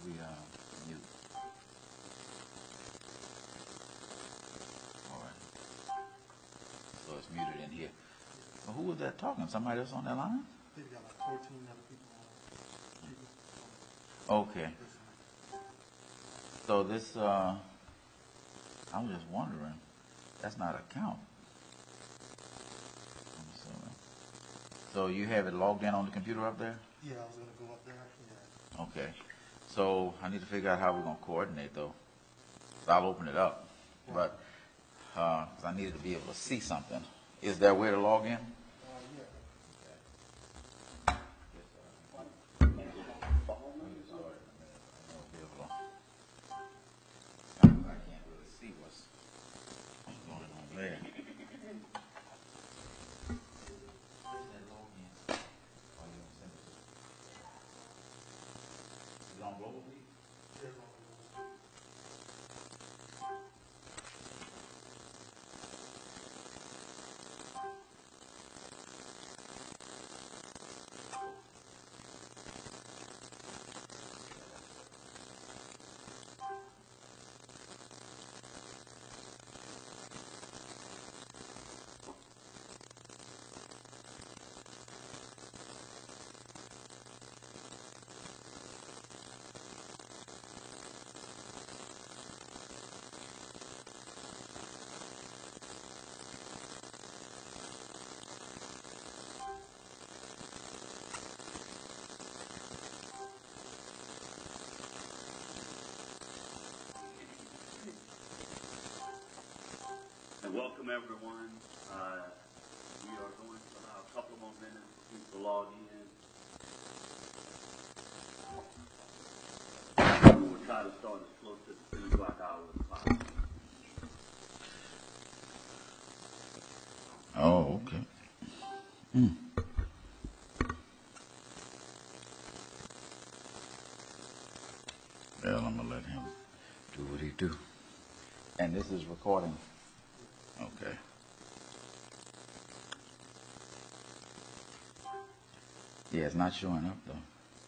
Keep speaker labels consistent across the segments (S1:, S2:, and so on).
S1: we mute? All right. So it's muted in here. Well, who was that talking? Somebody else on that line?
S2: I think we got like 14 other people on.
S1: Okay. So this, I was just wondering, that's not a count. I'm assuming. So you have it logged in on the computer up there?
S2: Yeah, I was going to go up there. Yeah.
S1: Okay. So I need to figure out how we're going to coordinate, though. So I'll open it up. But 'cause I needed to be able to see something. Is there a way to log in?
S2: Yeah.
S1: I can't really see what's going on there. Is it on global, please?
S3: Welcome everyone. We are going to allow a couple more minutes for people to log in. We'll try to start as close to the 3 o'clock hour as possible.
S1: Oh, okay. Well, I'm gonna let him do what he do. And this is recording. Okay. Yeah, it's not showing up though.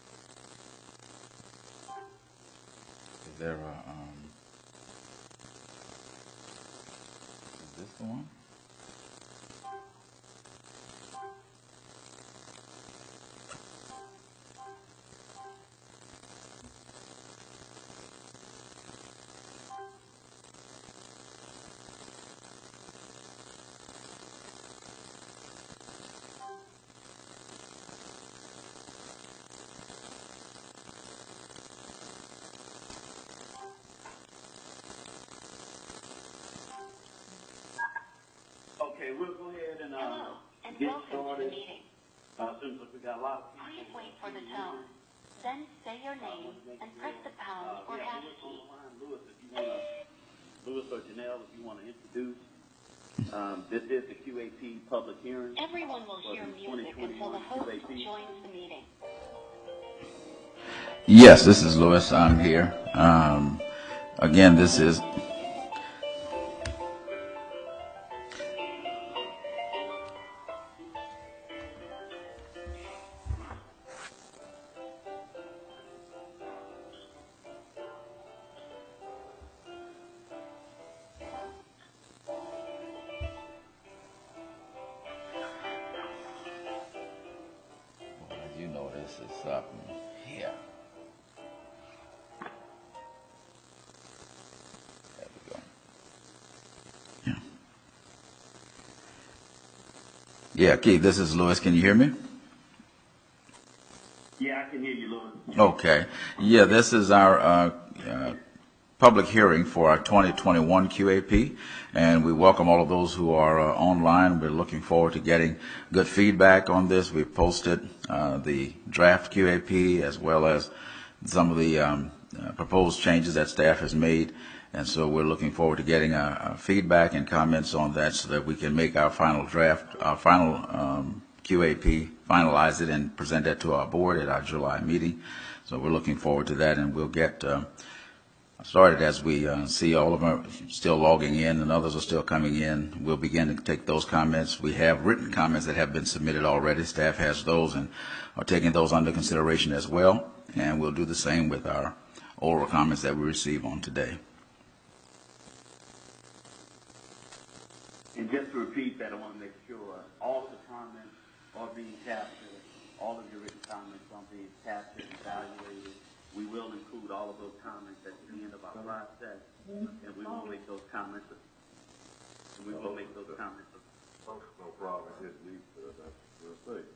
S1: Is there a is this the one?
S3: Okay, we'll go ahead and
S4: Hello, and
S3: get
S4: welcome to the
S3: started.
S4: meeting.
S3: Since we got a lot of people.
S4: Please wait for the tone. Then say your name and press the pound or hash key.
S3: Louis or Janelle, if you want to introduce. This is the QAP public hearing.
S4: Everyone will hear music until the host joins the meeting.
S1: Yes, this is Louis. I'm here. Again, this is. You know this is something here. There we go. Yeah. Yeah, Keith, this is Louis. Can you hear me?
S3: Yeah, I can hear you, Louis.
S1: Okay. Yeah, this is our public hearing for our 2021 QAP, and we welcome all of those who are online. We're looking forward to getting good feedback on this. We've posted the draft QAP as well as some of the proposed changes that staff has made, and so we're looking forward to getting feedback and comments on that so that we can make our final draft, our final QAP, finalize it and present that to our board at our July meeting. So we're looking forward to that, and we'll get started as we see all of them still logging in and others are still coming in. We'll begin to take those comments. We have written comments that have been submitted already. Staff has those and are taking those under consideration as well. And we'll do the same with our oral comments that we receive on today.
S3: And just to repeat that, I want to make sure all of the comments are being captured, all of your written comments are being captured and evaluated. We will include all of those comments at the end of our process, and we will make those comments. And we will make those comments.
S5: No problem. It leads to that. We'll see.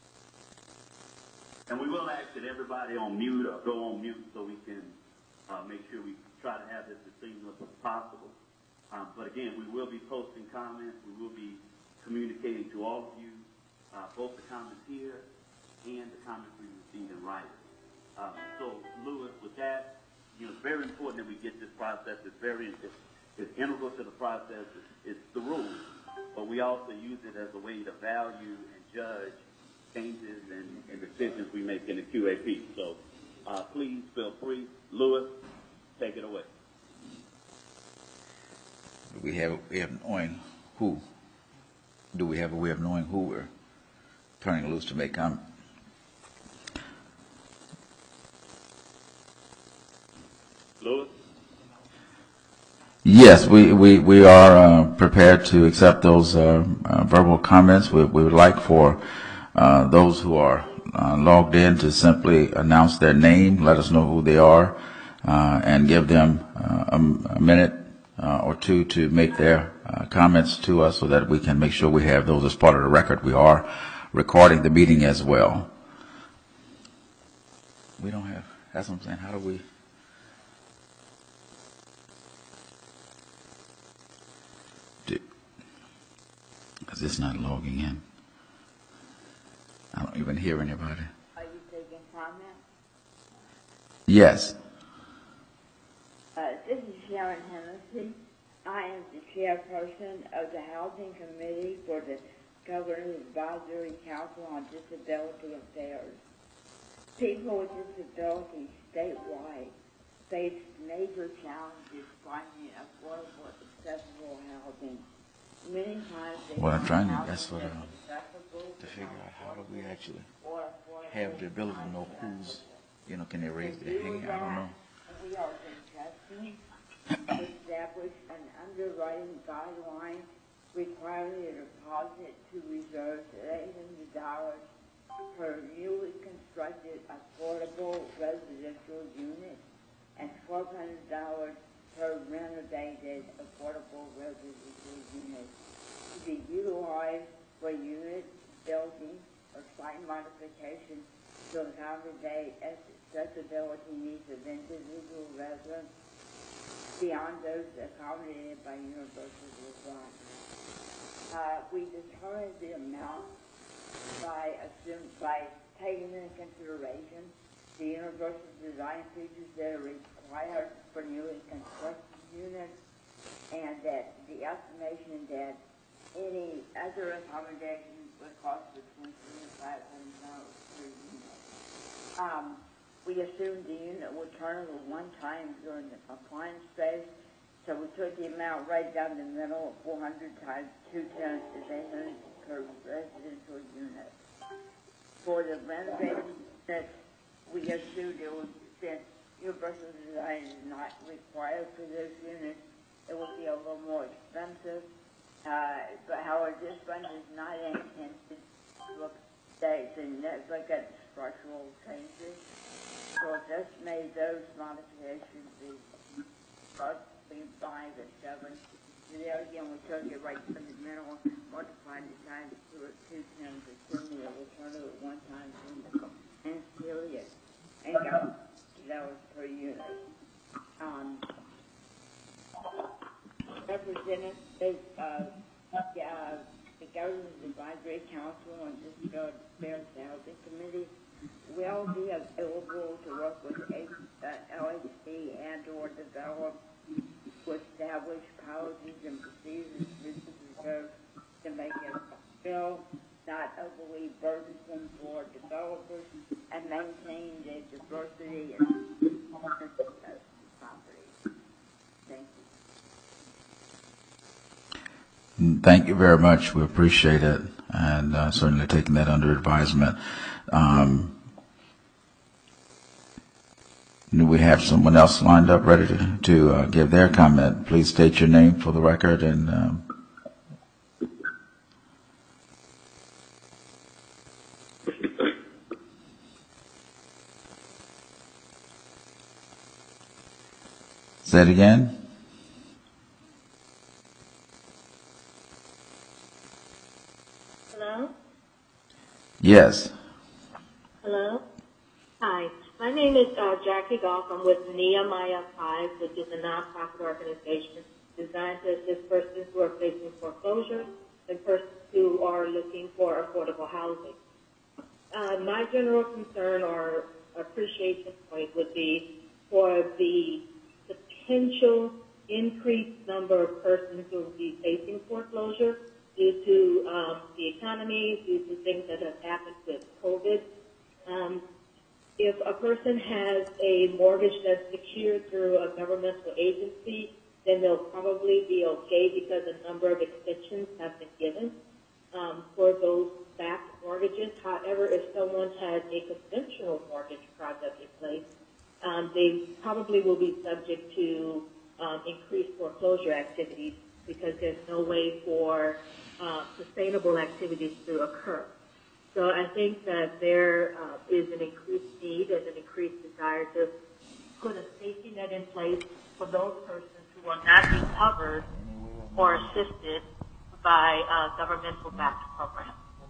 S3: And we will ask that everybody on mute or go on mute so we can make sure we try to have this as seamless as possible. But again, we will be posting comments. We will be communicating to all of you, both the comments here and the comments we received in writing. So, Louis, with that, it's very important that we get this process. It's integral to the process. It's the rules. But we also use it as a way to value and judge changes and decisions we make in the QAP. So please feel free. Louis, take it away.
S1: Do we have a way of knowing who? Do we have a way of knowing who we're turning loose to make comment?
S3: Louis?
S1: Yes, we are prepared to accept those verbal comments. We would like for those who are logged in to simply announce their name, let us know who they are, and give them a minute or two to make their comments to us so that we can make sure we have those as part of the record. We are recording the meeting as well. We don't have, that's what I'm saying, how do we? Because it's not logging in. I don't even hear anybody.
S6: Are you taking comments?
S1: Yes.
S6: This is Sharon Hennessy. I am the chairperson of the Housing Committee for the Governor's Advisory Council on Disability Affairs. People with disabilities statewide face major challenges finding affordable, accessible housing. Many times they
S1: What I'm trying to,
S6: find
S1: that's what
S6: housing inaccessible
S1: to figure out how do we actually
S6: or affordable
S1: have the ability to know who's, can they raise their hand? I don't know.
S6: We are suggesting to establish an underwriting guideline requiring a deposit to reserve $800 per newly constructed affordable residential unit and $1,200 per renovated affordable residential unit to be utilized for unit building or site modification to accommodate accessibility needs of individual residents beyond those accommodated by universal design. We determine the amount by taking into consideration the universal design features that are required for newly constructed units, and that the estimation that any other accommodations would cost between $3,000 and $500 per unit. We assumed the unit would turn over one time during the compliance phase, so we took the amount right down the middle of 400 times 2 tenants is 800 per residential unit. For the renovated units, we assumed it would, since universal design is not required for those units, it would be a little more expensive. But however, this fund is not intended to look at structural changes. So it's estimated those modifications be between 5 and 7. And there again, we took it right from the middle, multiplied it times 2 times, assuming it would turn over one time during the compliance period, and got $2 per unit. Representatives of the Governor's Advisory Council on Disability Affairs Housing Committee will be available to work with LHC and or develop to establish policies and procedures to make it fulfill, not overly burdensome for developers, and maintain the diversity and property. Thank you.
S1: Thank you very much. We appreciate it, and certainly taking that under advisement. Do we have someone else lined up ready to give their comment? Please state your name for the record and say it again.
S7: Hello?
S1: Yes.
S7: Hello? Hi. My name is Jackie Goff. I'm with Nehemiah 5, which is a nonprofit organization designed to assist persons who are facing foreclosure and persons who are looking for affordable housing. My general concern or appreciation point would be for the potential increased number of persons who will be facing foreclosure due to the economy, due to things that have happened with COVID. If a person has a mortgage that's secured through a governmental agency, then they'll probably be okay because a number of extensions have been given for those backed mortgages. However, if someone has a conventional mortgage project in place, they probably will be subject to increased foreclosure activities because there's no way for sustainable activities to occur. So I think that there is an increased need and an increased desire to put a safety net in place for those persons who will not be covered or assisted by governmental backed programs.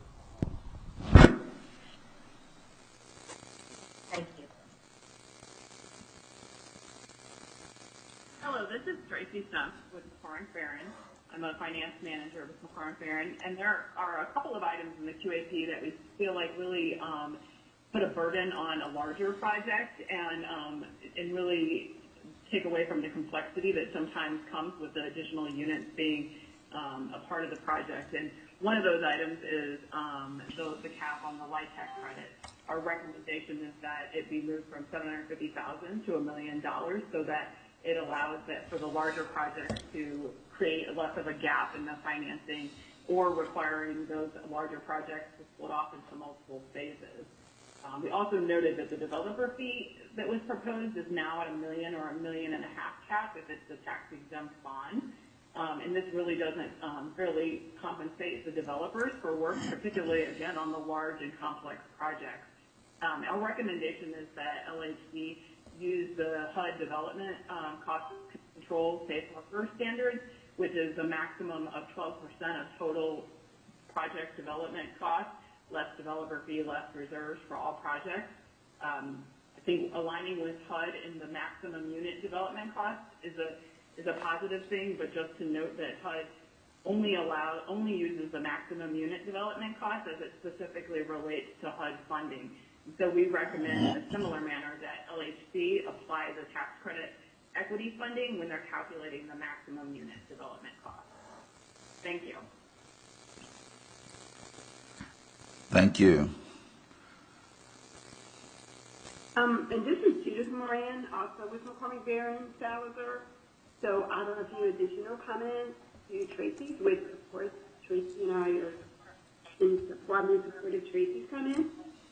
S7: Thank you.
S8: Hello, this is Tracy Stumpf with McLaurin Farron. I'm a finance manager with McLaurin Farron, and there are a couple of items in the QAP that we feel like really put a burden on a larger project and really take away from the complexity that sometimes comes with the additional units being a part of the project. And one of those items is the cap on the LIHTC credit. Our recommendation is that it be moved from $750,000 to $1 million so that it allows that for the larger projects to create less of a gap in the financing or requiring those larger projects to split off into multiple phases. We also noted that the developer fee that was proposed is now at $1 million or $1.5 million cap if it's a tax-exempt bond. And this really doesn't fairly compensate the developers for work, particularly, again, on the large and complex projects. Our recommendation is that LHC use the HUD development cost control safe harbor standards, which is a maximum of 12% of total project development costs, less developer fee, less reserves for all projects. I think aligning with HUD in the maximum unit development cost is a positive thing, but just to note that HUD only uses the maximum unit development cost as it specifically relates to HUD funding. So we recommend in a similar manner that LHC apply the tax credit equity funding when they're calculating the maximum unit development cost. Thank you.
S1: Thank you.
S9: And this is Judith Moran, also with McCormick Barron Salazar. So I don't have a few additional comments to Tracy's, which of course Tracy and I are in support of Tracy's comments.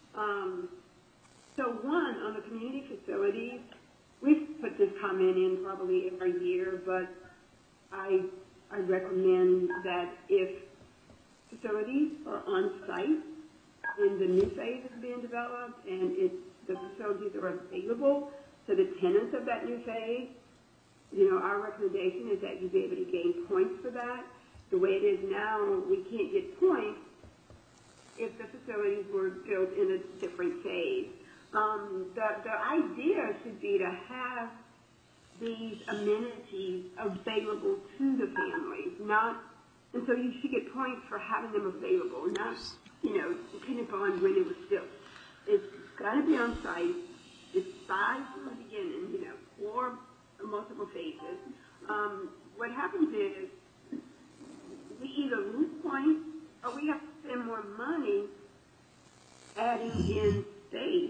S9: So one, on the community facilities, we've put this comment in probably every year, but I recommend that if facilities are on site when the new phase is being developed and the facilities are available to the tenants of that new phase, our recommendation is that you be able to gain points for that. The way it is now, we can't get points if the facilities were built in a different phase. The idea should be to have these amenities available to the families, and so you should get points for having them available, not, depending upon when it was built. It's got to be on site. It's 5 from the beginning, or multiple phases. What happens is we either lose points or we have to spend more money adding in space,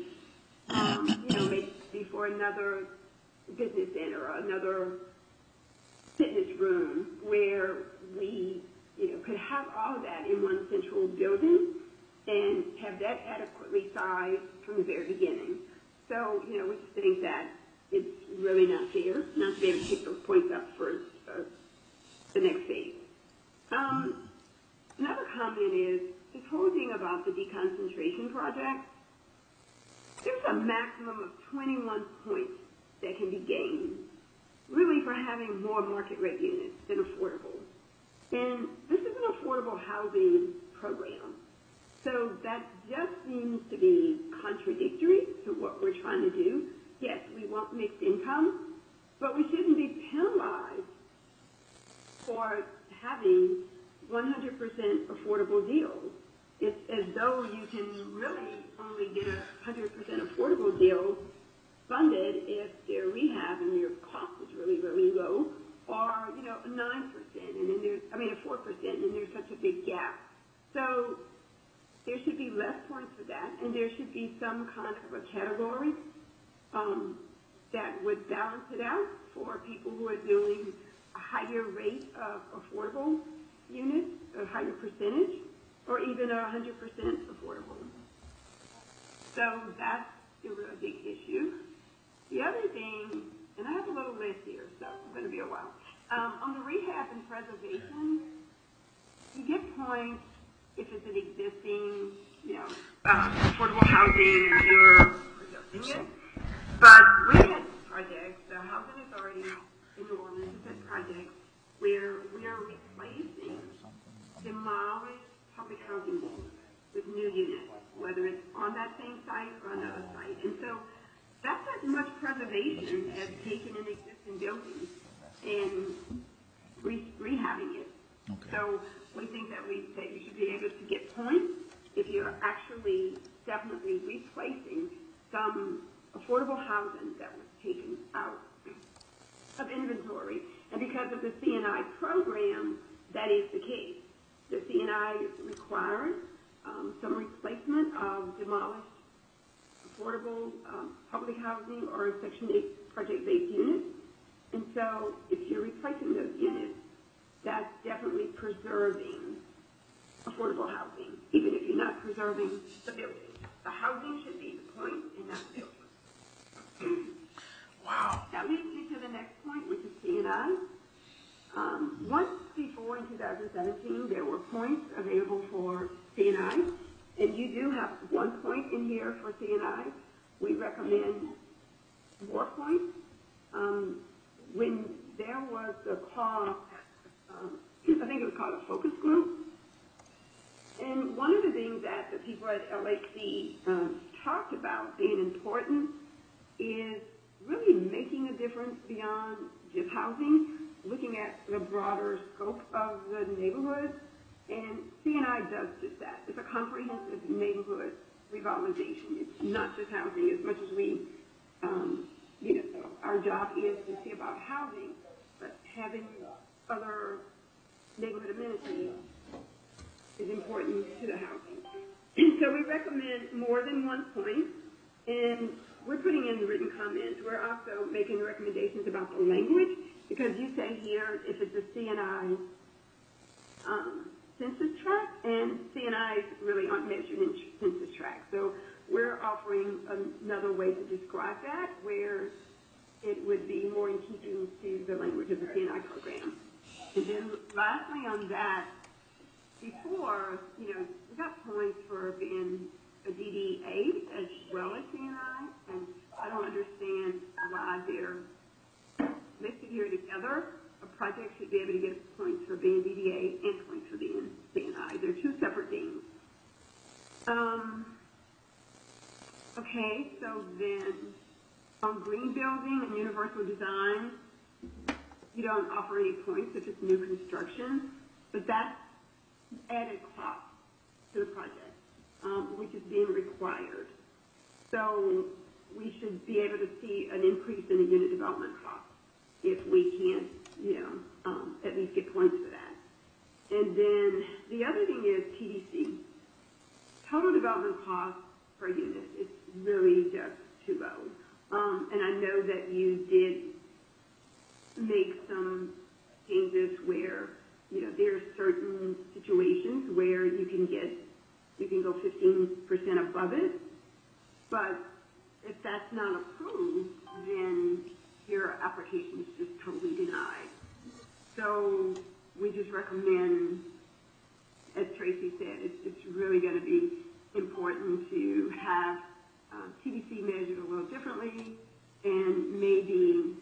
S9: maybe for another business center or another fitness room where we, could have all that in one central building and have that adequately sized from the very beginning. So, we just think that it's really not fair not to be able to take those points up for the next phase. Another comment is this whole thing about the deconcentration project. There's a maximum of 21 points that can be gained, really, for having more market rate units than affordable. And this is an affordable housing program. So that just seems to be contradictory to what we're trying to do. Yes, we want mixed income, but we shouldn't be penalized for having 100% affordable deals. It's as though you can really only get a 100% affordable deal funded if their rehab and your cost is really, really low, or, 9%, and then there's, a 4%, and there's such a big gap. So there should be less points for that, and there should be some kind of a category that would balance it out for people who are doing a higher rate of affordable units, a higher percentage, or even 100% affordable. So that's a real big issue. The other thing, and I have a little list here, so it's going to be a while. On the rehab and preservation, you get points if it's an existing, affordable housing and you're preserving it. But rehab projects, the housing authority in New Orleans has had projects where we are replacing demolished public housing units with new units, whether it's on that same site or another site. And so that's as much preservation as taking an existing building and rehabbing it.
S1: Okay.
S9: So we think that you should be able to get points if you're actually definitely replacing some affordable housing that was taken out of inventory. And because of the C&I program, that is the case. The C&I requires some replacement of demolished affordable public housing or Section 8 project-based units. And so if you're replacing those units, that's definitely preserving affordable housing, even if you're not preserving the building. The housing should be the point and not the building.
S1: Wow.
S9: That leads me to the next point, which is C&I. Once before in 2017, there were points available for C&I, and you do have 1 point in here for C&I. We recommend more points. When there was the call, I think it was called a focus group, and one of the things that the people at LHC talked about being important is really making a difference beyond just housing, looking at the broader scope of the neighborhood, and C&I does just that. It's a comprehensive neighborhood revitalization. It's not just housing as much as we, our job is to see about housing, but having other neighborhood amenities is important to the housing. So we recommend more than 1 point, and we're putting in the written comments. We're also making recommendations about the language, because you say here if it's a C&I census tract, and C&I really aren't measured in census tract. So we're offering another way to describe that, where it would be more in keeping to the language of the C&I program. And then lastly on that, before, we got points for being a DDA as well as C&I, and I don't understand why they're listed here together. A project should be able to get points for being DDA and points for being C&I. They're two separate things. Okay, so then on green building and universal design, you don't offer any points if it's new construction, but that's added cost to the project, which is being required. So we should be able to see an increase in the unit development cost if we can't, at least get points for that. And then the other thing is TDC. Total development cost per unit is really just too low. And I know that you did make some changes where, there are certain situations where you can go 15% above it, but if that's not approved, then your application is just totally denied. So we just recommend, as Tracy said, it's really going to be important to have TDC measured a little differently, and maybe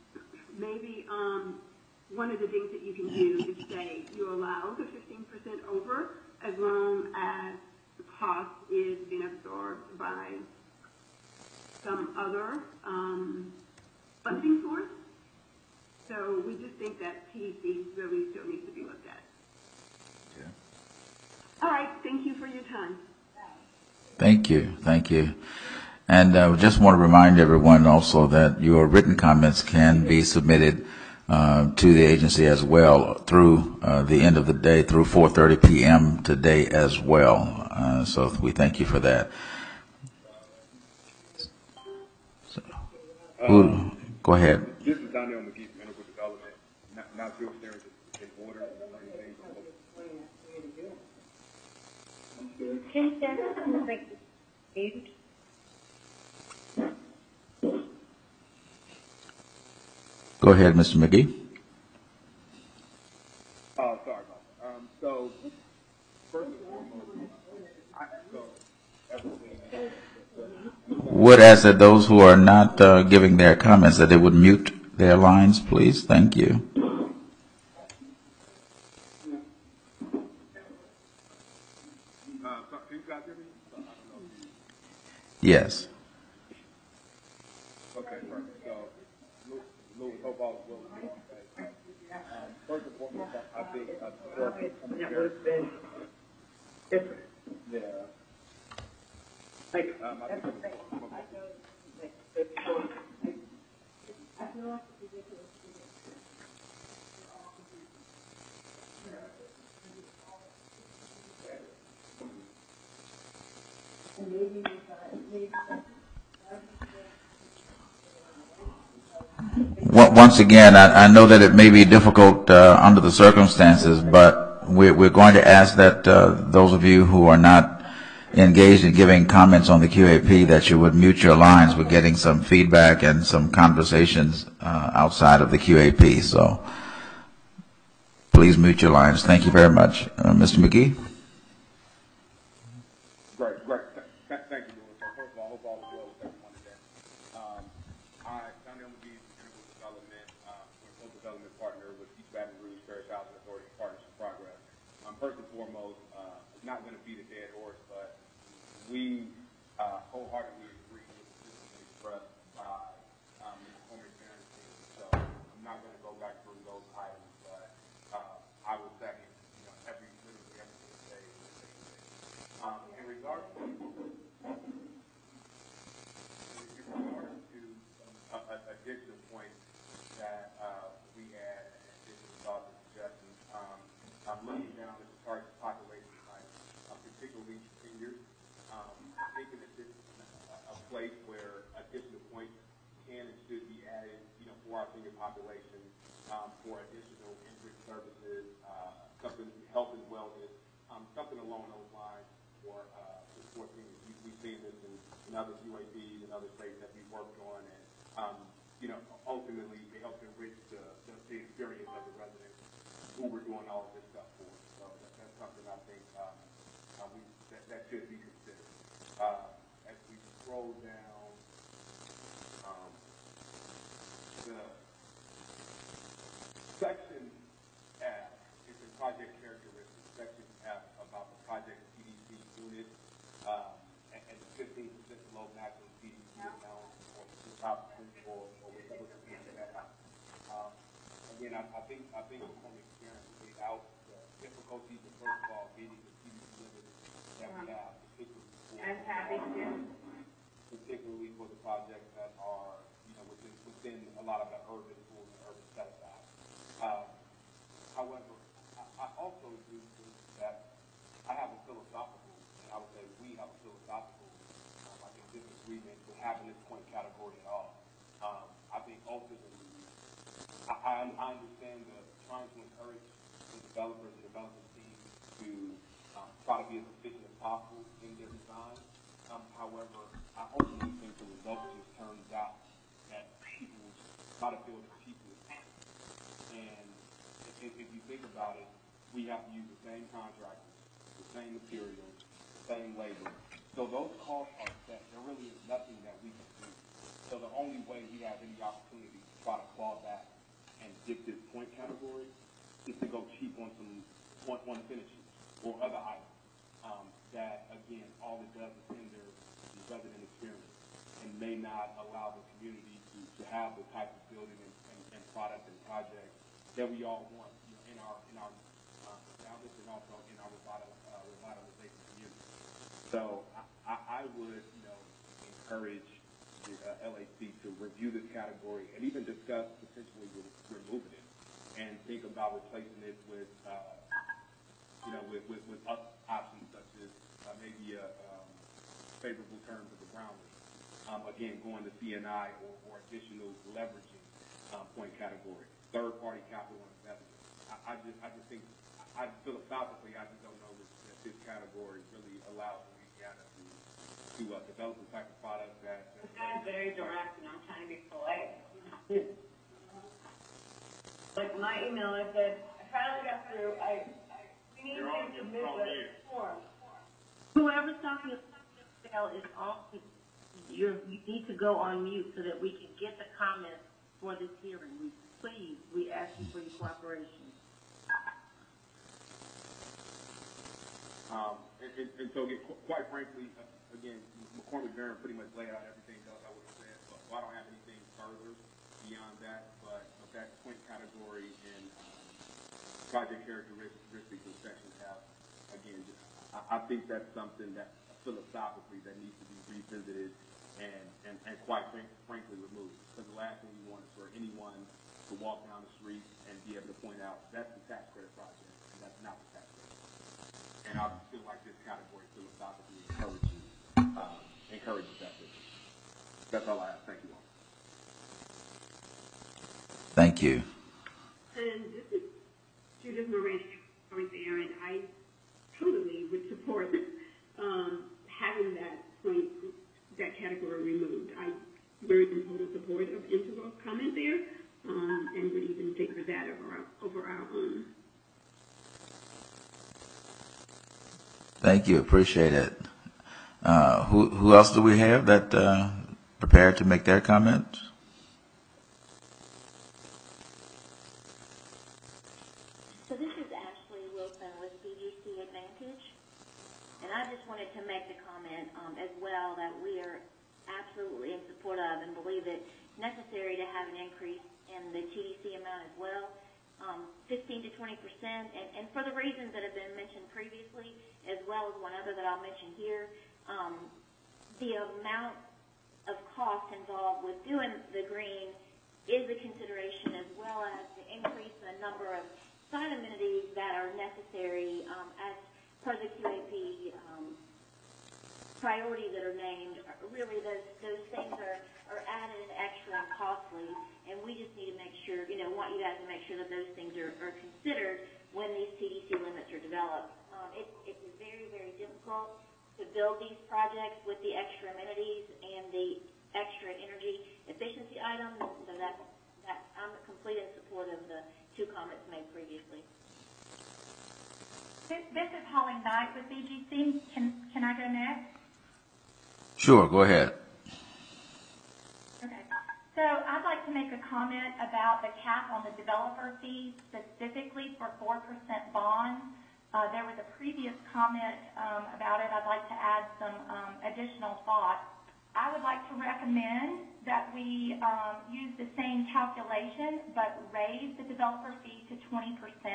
S9: one of the things that you can do is say you allow the 15% over as long as the cost is being absorbed by some other funding source. So we just think that TDC really still needs to be looked at.
S1: Yeah.
S9: All right, thank you for your time.
S1: Thank you. Thank you. And just want to remind everyone also that your written comments can be submitted to the agency as well through the end of the day, through 4:30 p.m. today as well. So we thank you for that. So, go ahead.
S5: This is Donnell McGee from Integral Development. Not sure if there is an order or anything.
S7: Can you like mute?
S1: Go ahead, Mr. McGee.
S5: Oh, sorry about that. So, first and foremost,
S1: Would ask that those who are not giving their comments that they would mute their lines, please. Thank you.
S5: can you guys hear me? I don't know if you...
S1: Yes.
S5: Okay, perfect. So, Louis, hope all is well with you. First and foremost, I think
S10: It would have been different.
S5: yeah.
S10: Like,
S5: I think
S1: Once again, I know that it may be difficult under the circumstances, but we're going to ask that those of you who are not engaged in giving comments on the QAP that you would mute your lines. We're getting some feedback and some conversations outside of the QAP, so please mute your lines. Thank you very much. Mr. McGee?
S5: Great. Thank you, Louis. So first of all, I hope all is well with everyone today. Donnell McGee from Integral Development. We're a co-development partner with East Baton Rouge Parish Housing Authority Partnership Progress. First and foremost, it's not going to beat a dead horse, but we wholeheartedly agree with the position expressed by Ms. Cormier Barron's team. So I'm not going to go back through those items, but I will second, literally everything you say. In regards to additional points that we had, and additional thoughts and suggestions, I'm looking down at the target population type, particularly seniors, thinking that this is a place where additional points can and should be added, for our senior population, for additional enriched services, something health and wellness, something along those lines for seniors. We've seen this in other UAPs and other states that we've worked on, and ultimately it helps enrich the experience of the residents who we're doing all of this stuff for. So that's something I think that should be considered. As we scroll down, the section F is in project characteristics. Section F about the project TDC unit and the 15% below maximum TDC amount for the top or whichever that out. Again, I think from experience we laid out the difficulties of first of all meeting the TDC limits that we have, particularly for the projects that are within a lot of the urban pools and urban set aside. However, I also do think that I have a philosophical, and I would say we have a philosophical, I think, disagreement with having this point category at all. I think ultimately, I understand trying to encourage the developers and development teams to try to be as efficient as possible in their design. However, I ultimately think the result if you think about it, we have to use the same contractors, the same materials, the same labor. So those costs are set. There really is nothing that we can do. So the only way we have any opportunity to try to claw back and get this point category is to go cheap on some on finishes or other items. That again, all it does is hinder the resident experience and may not allow the community to have the type of building and product and project that we all want, you know, in our establishment and also in our revitalization community. So I would, you know, encourage the LAC to review this category and even discuss potentially removing it and think about replacing it with, you know, with other options such as maybe favorable terms of the ground lease. Again, going to CNI or additional leveraging point category, third-party capital investment. I just think, philosophically, I just don't know that this category really allows Louisiana to develop the type of product that.
S10: That's very direct, and I'm trying to be polite. Like my email, I said, I finally got through. We need to submit the form. Whoever's talking about is off. You need to go on mute so that we can get the comments for this hearing. We ask you for your cooperation.
S5: And so, quite frankly, again, McCormick Barron pretty much laid out everything else I would have said. So I don't have anything further beyond that. But that point category and project characteristics in section F, again, I think that's something that philosophically that needs to be revisited and quite frankly removed. Because the last thing we want is for anyone to walk down the street and be able to point out that's the tax credit project and that's not the tax credit. And I feel like this category philosophically encourages that. That's all I have. Thank you all.
S1: Thank you.
S9: And this is Judith Moran there, and I totally would support having that category removed. I'm very in total support of Integral's comment there, and would even favor that over our own.
S1: Thank you. Appreciate it. Who else do we have that prepared to make their comment?
S11: So this is Ashley Wilson with BGC Advantage, and I just wanted to make the comment as well that we are absolutely in support of and believe it necessary to have an increase in the TDC amount as well, 15 to 20%, and for the reasons that have been mentioned previously, as well as one other that I'll mention here, the amount of cost involved with doing the green is a consideration, as well as the increase in the number of site amenities that are necessary as per the QAP priorities that are named. Really, those things are added and extra and costly, and we just need to make sure, want you guys to make sure that those things are considered when these TDC limits are developed. It's very, very difficult to build these projects with the extra amenities and the extra energy efficiency items, so that I'm completely in support of the two comments made previously.
S12: This is Holly Knight with BGC. Can I go next?
S1: Sure, go ahead.
S12: Okay. So I'd like to make a comment about the cap on the developer fees, specifically for 4% bonds. There was a previous comment about it. I'd like to add some additional thoughts. I would like to recommend that we use the same calculation, but raise the developer fee to 20%.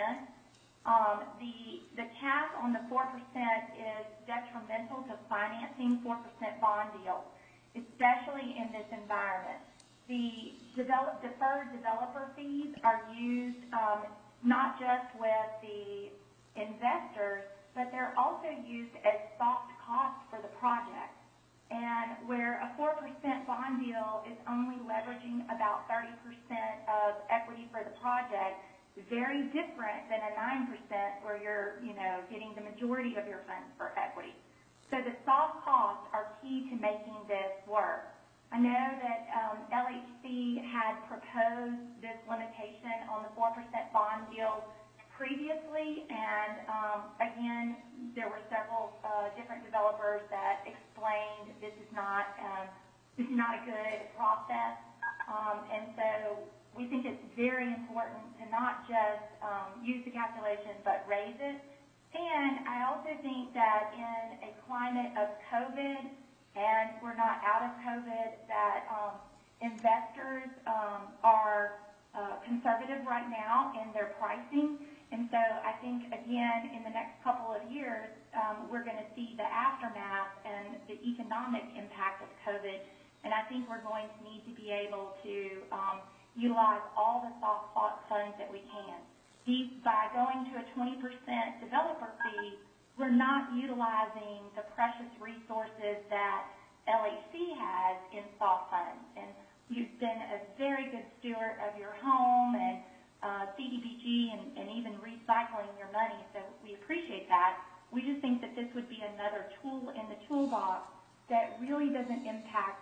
S12: The cap on the 4% is detrimental to financing 4% bond deals, especially in this environment. The deferred developer fees are used not just with the investors, but they're also used as soft costs for the project. And where a 4% bond deal is only leveraging about 30% of equity for the project, very different than a 9% where you're, getting the majority of your funds for equity. So the soft costs are key to making this work. I know that LHC had proposed this limitation on the 4% bond deals previously, and again, there were several different developers that explained this is not a good process, and so we think it's very important to not just use the calculation but raise it. And I also think that in a climate of COVID, and we're not out of COVID, that investors are conservative right now in their pricing. And so I think, again, in the next couple of years, we're going to see the aftermath and the economic impact of COVID. And I think we're going to need to be able to utilize all the soft funds that we can. By going to a 20% developer fee, we're not utilizing the precious resources that LHC has in soft funds. And you've been a very good steward of your home and CDBG and even recycling your money, so we appreciate that. We just think that this would be another tool in the toolbox that really doesn't impact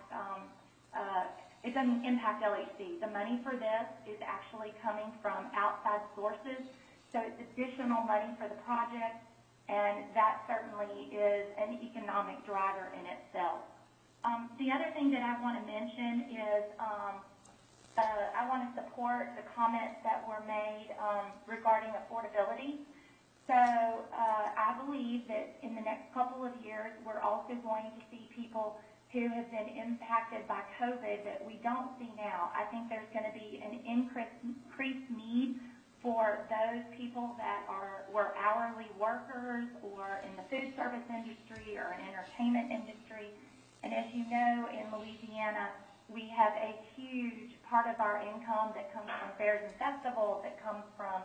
S12: LHC. The money for this is actually coming from outside sources, so it's additional money for the project, and that certainly is an economic driver in itself. The other thing that I want to mention is I want to support the comments that were made regarding affordability. So I believe that in the next couple of years, we're also going to see people who have been impacted by COVID that we don't see now. I think there's going to be an increased need for those people that were hourly workers or in the food service industry or an entertainment industry. And as you know, in Louisiana, we have a huge part of our income that comes from fairs and festivals, that comes from,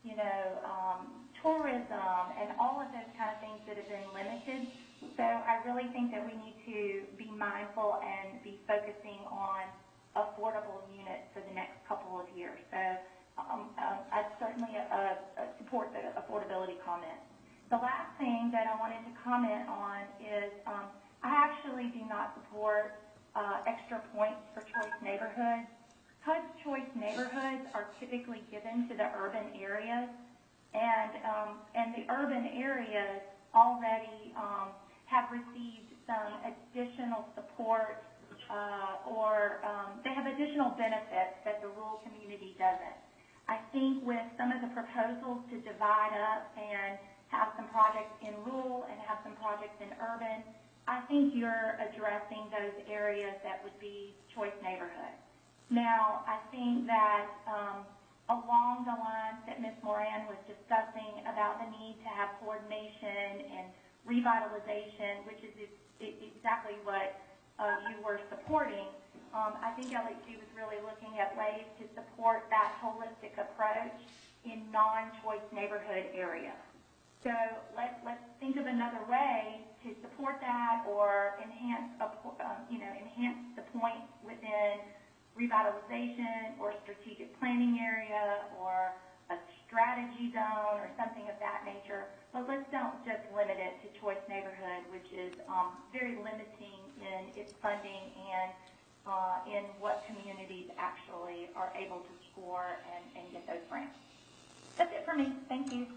S12: tourism and all of those kind of things that have been limited. So I really think that we need to be mindful and be focusing on affordable units for the next couple of years. So I certainly support the affordability comment. The last thing that I wanted to comment on is I actually do not support extra points for choice neighborhoods. HUD choice neighborhoods are typically given to the urban areas, and the urban areas already have received some additional support or they have additional benefits that the rural community doesn't. I think with some of the proposals to divide up and have some projects in rural and have some projects in urban, I think you're addressing those areas that would be choice neighborhoods. Now, I think that along the lines that Ms. Moran was discussing about the need to have coordination and revitalization, which is exactly what you were supporting, I think LHC was really looking at ways to support that holistic approach in non-choice neighborhood areas. So let's think of another way to support that or enhance the points within revitalization or strategic planning area or a strategy zone or something of that nature. But let's don't just limit it to choice neighborhood, which is very limiting in its funding and in what communities actually are able to score and get those grants. That's it for me. Thank you.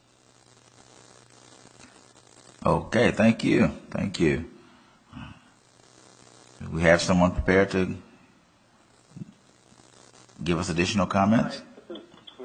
S1: Okay, thank you. Thank you. Do we have someone prepared to give us additional comments?
S13: This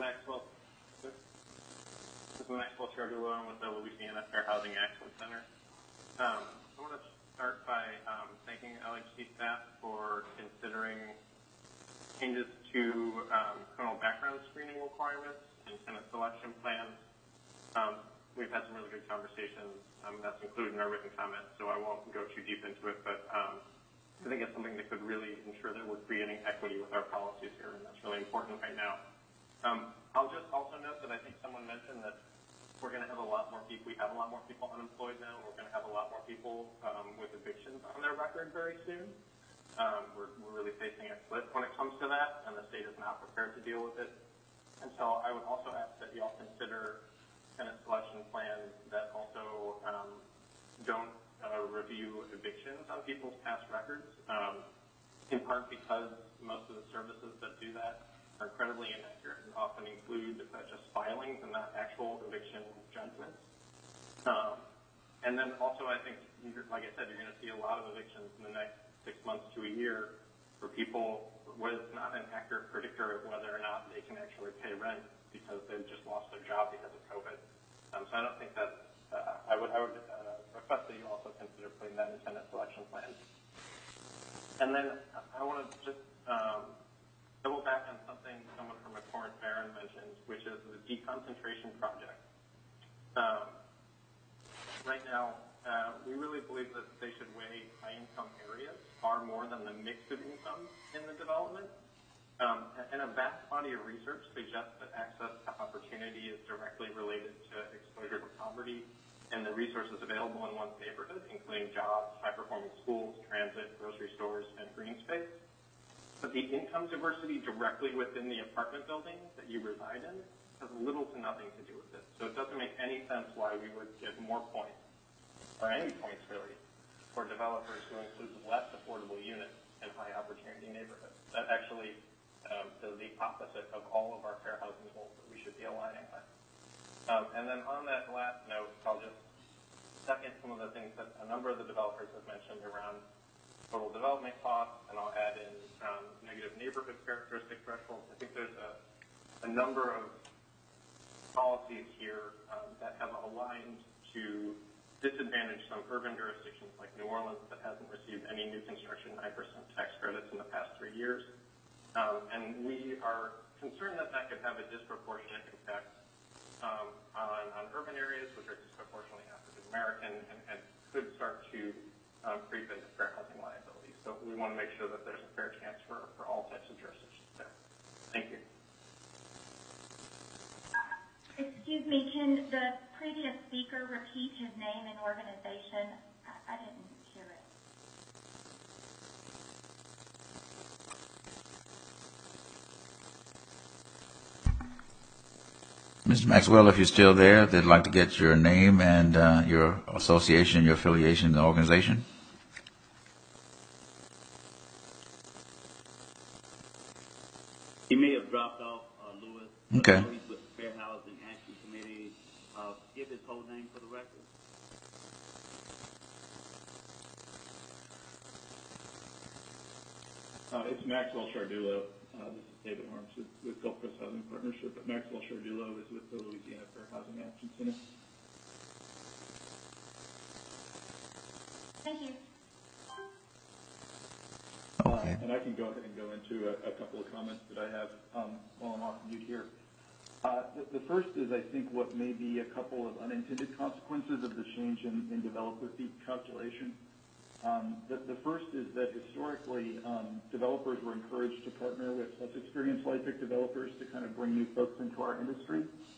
S13: is Maxwell Chargula with the Louisiana Fair Housing Action Center. I want to start by thanking LHC staff for considering changes to criminal background screening requirements and tenant selection plans. We've had some really good conversations. That's included in our written comments, so I won't go too deep into it, but I think it's something that could really ensure that we're creating equity with our policies here, and that's really important right now. I'll just also note that I think someone mentioned that we're going to have a lot more people. We have a lot more people unemployed now. We're going to have a lot more people with evictions on their record very soon. We're really facing a cliff when it comes to that, and the state is not prepared to deal with it. And so I would also ask that you all consider tenant selection plans that also don't review evictions on people's past records, in part because most of the services that do that are incredibly inaccurate and often include just filings and not actual eviction judgments. And then also, I think, like I said, you're going to see a lot of evictions in the next 6 months to a year for people where it's not an accurate predictor of whether or not they can actually pay rent because they've just lost their job because of COVID. So I don't think that I would request that you also consider putting that in tenant selection plans. And then I want to just double back on something someone from McCormick Barron mentioned, which is the deconcentration project. Right now, we really believe that they should weigh high-income areas far more than the mix of income in the development. And a vast body of research suggests that access to opportunity is directly related to exposure to poverty and the resources available in one's neighborhood, including jobs, high-performing schools, transit, grocery stores, and green space. But the income diversity directly within the apartment building that you reside in has little to nothing to do with it. So it doesn't make any sense why we would give more points, or any points really, for developers who include less affordable units in high-opportunity neighborhoods. That actually is the opposite of all of our fair housing goals that we should be aligning with. And then on that last note, I'll just second some of the things that a number of the developers have mentioned around total development costs, and I'll add in negative neighborhood characteristic thresholds. I think there's a number of policies here that have aligned to disadvantage some urban jurisdictions like New Orleans that hasn't received any new construction 9% tax credits in the past 3 years. And we are concerned that that could have a disproportionate impact on urban areas, which are disproportionately African American, and could start to creep into fair housing liabilities. So we want to make sure that there's a fair chance for all types of jurisdictions there. Thank you.
S12: Excuse me, can the previous speaker repeat his name and organization? I didn't hear it.
S1: Mr. Maxwell, if you're still there, they'd like to get your name and your association, your affiliation in the organization.
S3: He may have dropped off, Lewis.
S1: Okay.
S3: He's with the Fair Housing Action Committee. Give his whole name for the record.
S14: It's Maxwell Chardullo. This is David Harms with Gulf Coast Housing Partnership, but Maxwell Chardullo is with the Louisiana Fair Housing Action Center.
S12: Thank you.
S1: Okay.
S14: And I can go ahead and go into a couple of comments that I have while I'm off mute here. The first is, I think, what may be a couple of unintended consequences of the change in developer fee calculation. The first is that historically, developers were encouraged to partner with less experienced LIHTC developers to kind of bring new folks into our industry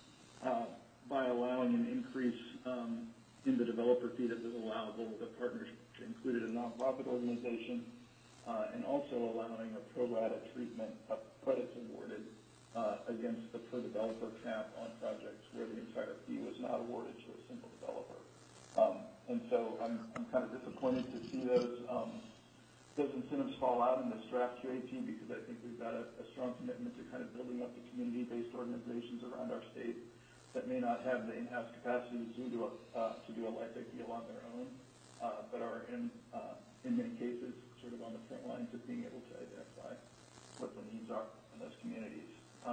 S14: by allowing an increase in the developer fee that was allowable. The partners included a nonprofit organization and also allowing a pro rata treatment of credits awarded against the per developer cap on projects where the entire fee was not awarded to a single developer. And so I'm kind of disappointed to see those incentives fall out in this draft QAP, because I think we've got a strong commitment to kind of building up the community-based organizations around our state that may not have the in-house capacity to do a LIHTC deal on their own, but are in many cases sort of on the front lines of being able to identify what the needs are in those communities.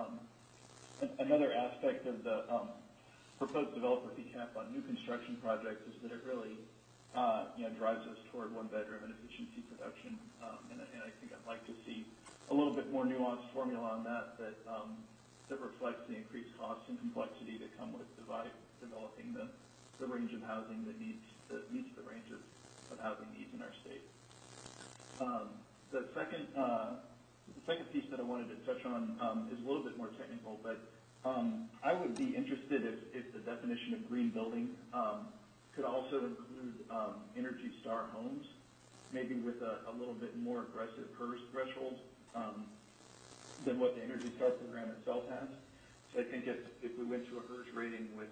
S14: Another aspect of the proposed developer fee cap on new construction projects is that it really drives us toward one-bedroom and efficiency production, and I think I'd like to see a little bit more nuanced formula on that reflects the increased costs and complexity that come with developing the range of housing that meets the range of housing needs in our state. The second piece that I wanted to touch on is a little bit more technical, but I would be interested if the definition of green building could also include Energy Star homes, maybe with a little bit more aggressive HERS threshold than what the Energy Star program itself has. So I think if we went to a HERS rating with,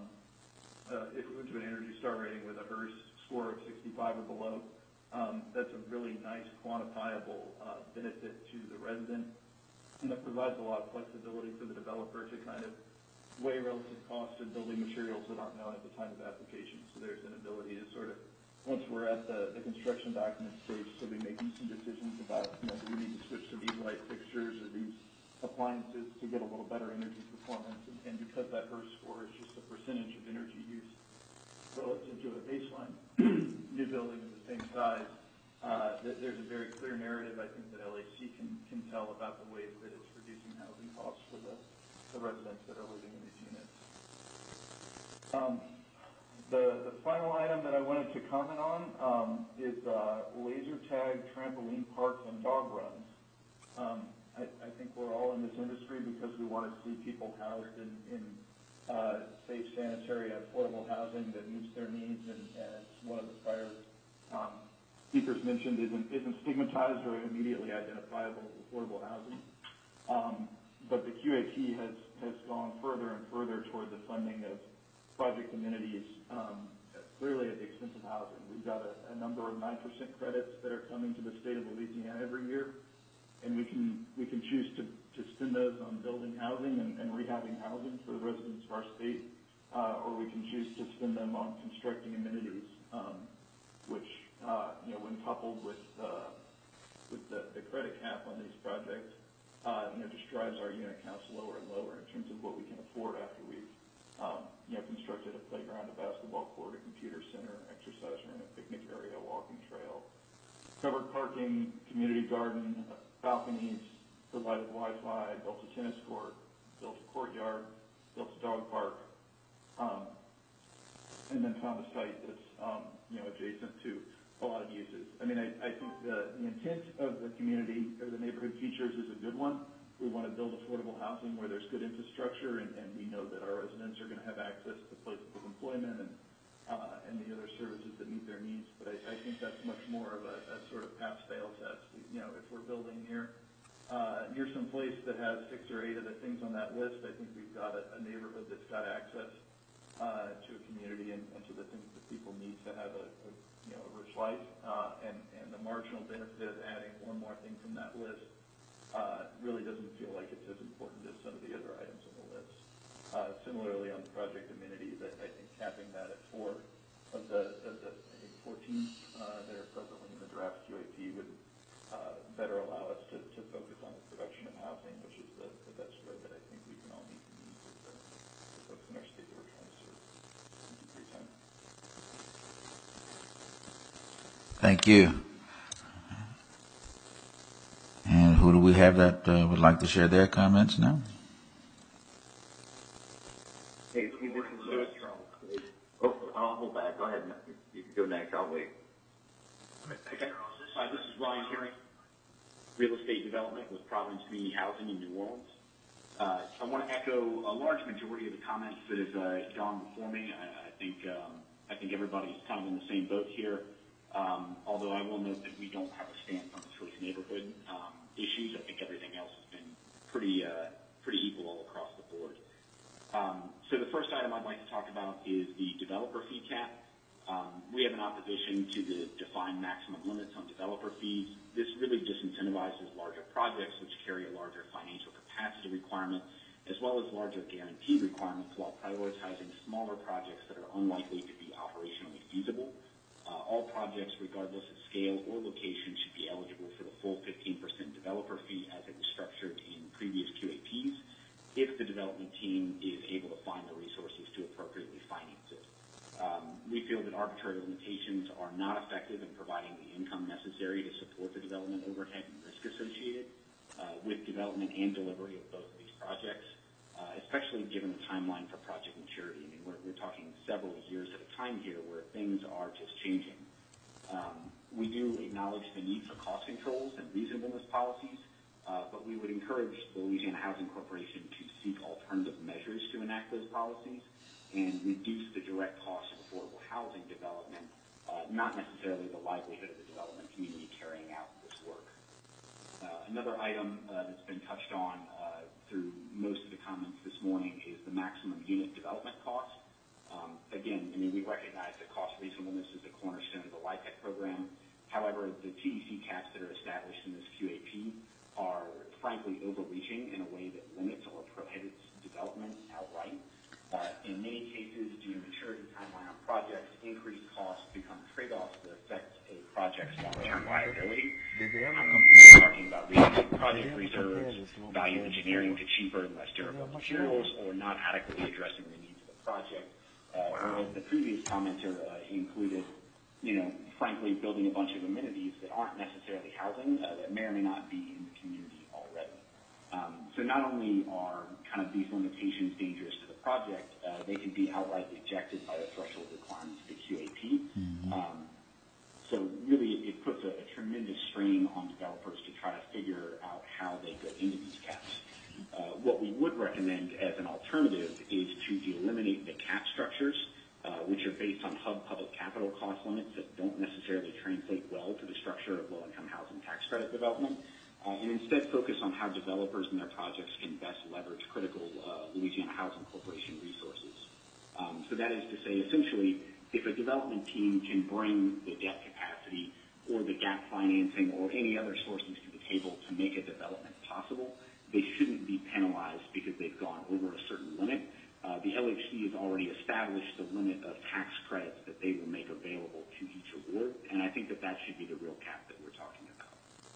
S14: if we went to an Energy Star rating with a HERS score of 65 or below, that's a really nice quantifiable benefit to the resident that provides a lot of flexibility for the developer to kind of weigh relative costs of building materials that aren't known at the time of application. So there's an ability to sort of, once we're at the construction document stage, to be making some decisions about, do we need to switch to these light fixtures or these appliances to get a little better energy performance. And because that first score is just a percentage of energy use relative to a baseline new building of the same size, there's a very clear narrative, I think, that LHC can tell about the ways that it's reducing housing costs for the residents that are living in these units. The final item that I wanted to comment on is laser tag, trampoline parks, and dog runs. I think we're all in this industry because we want to see people housed in safe, sanitary, affordable housing that meets their needs, and as one of the prior speakers mentioned, isn't stigmatized or immediately identifiable as affordable housing. But the QAP has gone further and further toward the funding of project amenities, clearly at the expense of housing. We've got a number of 9% credits that are coming to the state of Louisiana every year, and we can choose to spend those on building housing and rehabbing housing for the residents of our state, or we can choose to spend them on constructing amenities, which, when coupled with the credit cap on these projects, just drives our unit counts lower and lower in terms of what we can afford after we've, constructed a playground, a basketball court, a computer center, exercise room, a picnic area, a walking trail, covered parking, community garden, balconies, provided Wi-Fi, built a tennis court, built a courtyard, built a dog park, and then found a site that's, adjacent to a lot of uses. I mean, I think the intent of the community or the neighborhood features is a good one. We want to build affordable housing where there's good infrastructure, and we know that our residents are going to have access to places of employment and the other services that meet their needs. But I think that's much more of a sort of pass-fail test. If we're building near some place that has 6 or 8 of the things on that list, I think we've got a neighborhood that's got access to a community and to the things that people need to have a rich life. And the marginal benefit of adding one more thing from that list really doesn't feel like it's as important as some of the other items on the list. Similarly, on the project amenities, I think capping that at 4 of the 14 that are presently in the draft QAP would better allow us to focus on the production of housing, which is the best way that I think we can all meet the needs of the folks in our state that we're trying to serve. Thank you for your time.
S1: Thank you. And who do we have that would like to share their comments now?
S15: Hey, Steve, this is Lewis. I'll hold back. Go ahead. You can go next. I'll wait.
S16: Okay. This is Ryan Herring, Real Estate Development with Providence Community Housing in New Orleans. I want to echo a large majority of the comments that have gone before me. I think everybody's kind of in the same boat here. Although I will note that we don't have a stance on the choice neighborhood issues. I think everything else has been pretty equal all across the board. So the first item I'd like to talk about is the developer fee cap. We have an opposition to the defined maximum limits on developer fees. This really disincentivizes larger projects which carry a larger financial capacity requirement as well as larger guarantee requirements while prioritizing smaller projects that are unlikely to be operationally feasible. All projects, regardless of scale or location, should be eligible for the full 15% developer fee as it was structured in previous QAPs if the development team is able to find the resources to appropriately finance it. We feel that arbitrary limitations are not effective in providing the income necessary to support the development overhead and risk associated with development and delivery of both of these projects, especially given the timeline for project maturity. I mean, we're talking several years at a time here where things are just changing. We do acknowledge the need for cost controls and reasonableness policies, but we would encourage the Louisiana Housing Corporation to seek alternative measures to enact those policies and reduce the direct cost of affordable housing development, not necessarily the livelihood of the development community carrying out this work. Another item that's been touched on through most of the comments this morning is the maximum unit development cost. Again, I mean, we recognize that cost reasonableness is the cornerstone of the LIHTC program. However, the TDC caps that are established in this QAP are frankly overreaching in a way that limits or prohibits development outright. In many cases, due to maturity timeline on projects, increased costs become trade-offs that affect a project's long-term viability. We're talking about reducing project reserves, value engineering to cheaper and less durable materials, or not adequately addressing the needs of the project. Or as the previous commenter included, frankly, building a bunch of amenities that aren't necessarily housing that may or may not be in the community already. So not only are kind of these limitations dangerous to the project, they can be outright rejected by the threshold requirements of the QAP. So really, it puts a tremendous strain on developers to try to figure out how they go into these caps. What we would recommend as an alternative is to eliminate the cap structures, which are based on HUD public capital cost limits that don't necessarily translate well to the structure of low-income housing tax credit development, and instead focus on how developers and their projects can best leverage critical Louisiana Housing Corporation resources. So that is to say, essentially, if a development team can bring the debt capacity or the gap financing or any other sources to the table to make a development possible, they shouldn't be penalized because they've gone over a certain limit. The LHC has already established the limit of tax credits that they will make available to each award, and I think that should be the real cap that we're talking about.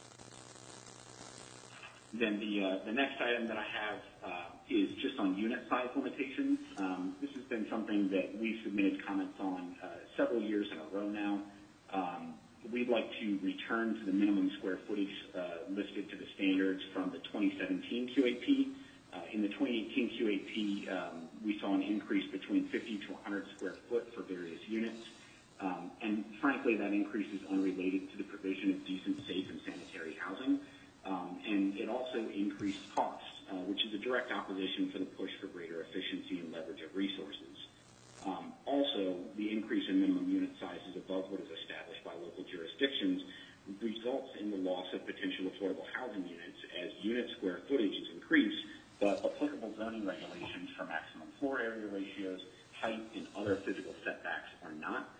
S16: Then the next item that I have is just on unit size limitations. This has been something that we've submitted comments on several years in a row now. We'd like to return to the minimum square footage listed to the standards from the 2017 QAP. In the 2018 QAP, we saw an increase between 50 to 100 square foot for various units. And frankly, that increase is unrelated to the provision of decent, safe, and sanitary housing. And it also increased costs, which is a direct opposition for the push for greater efficiency and leverage of resources. Also, the increase in minimum unit sizes above what is established by local jurisdictions results in the loss of potential affordable housing units as unit square footage is increased, but applicable zoning regulations for maximum floor area ratios, height, and other physical setbacks are not.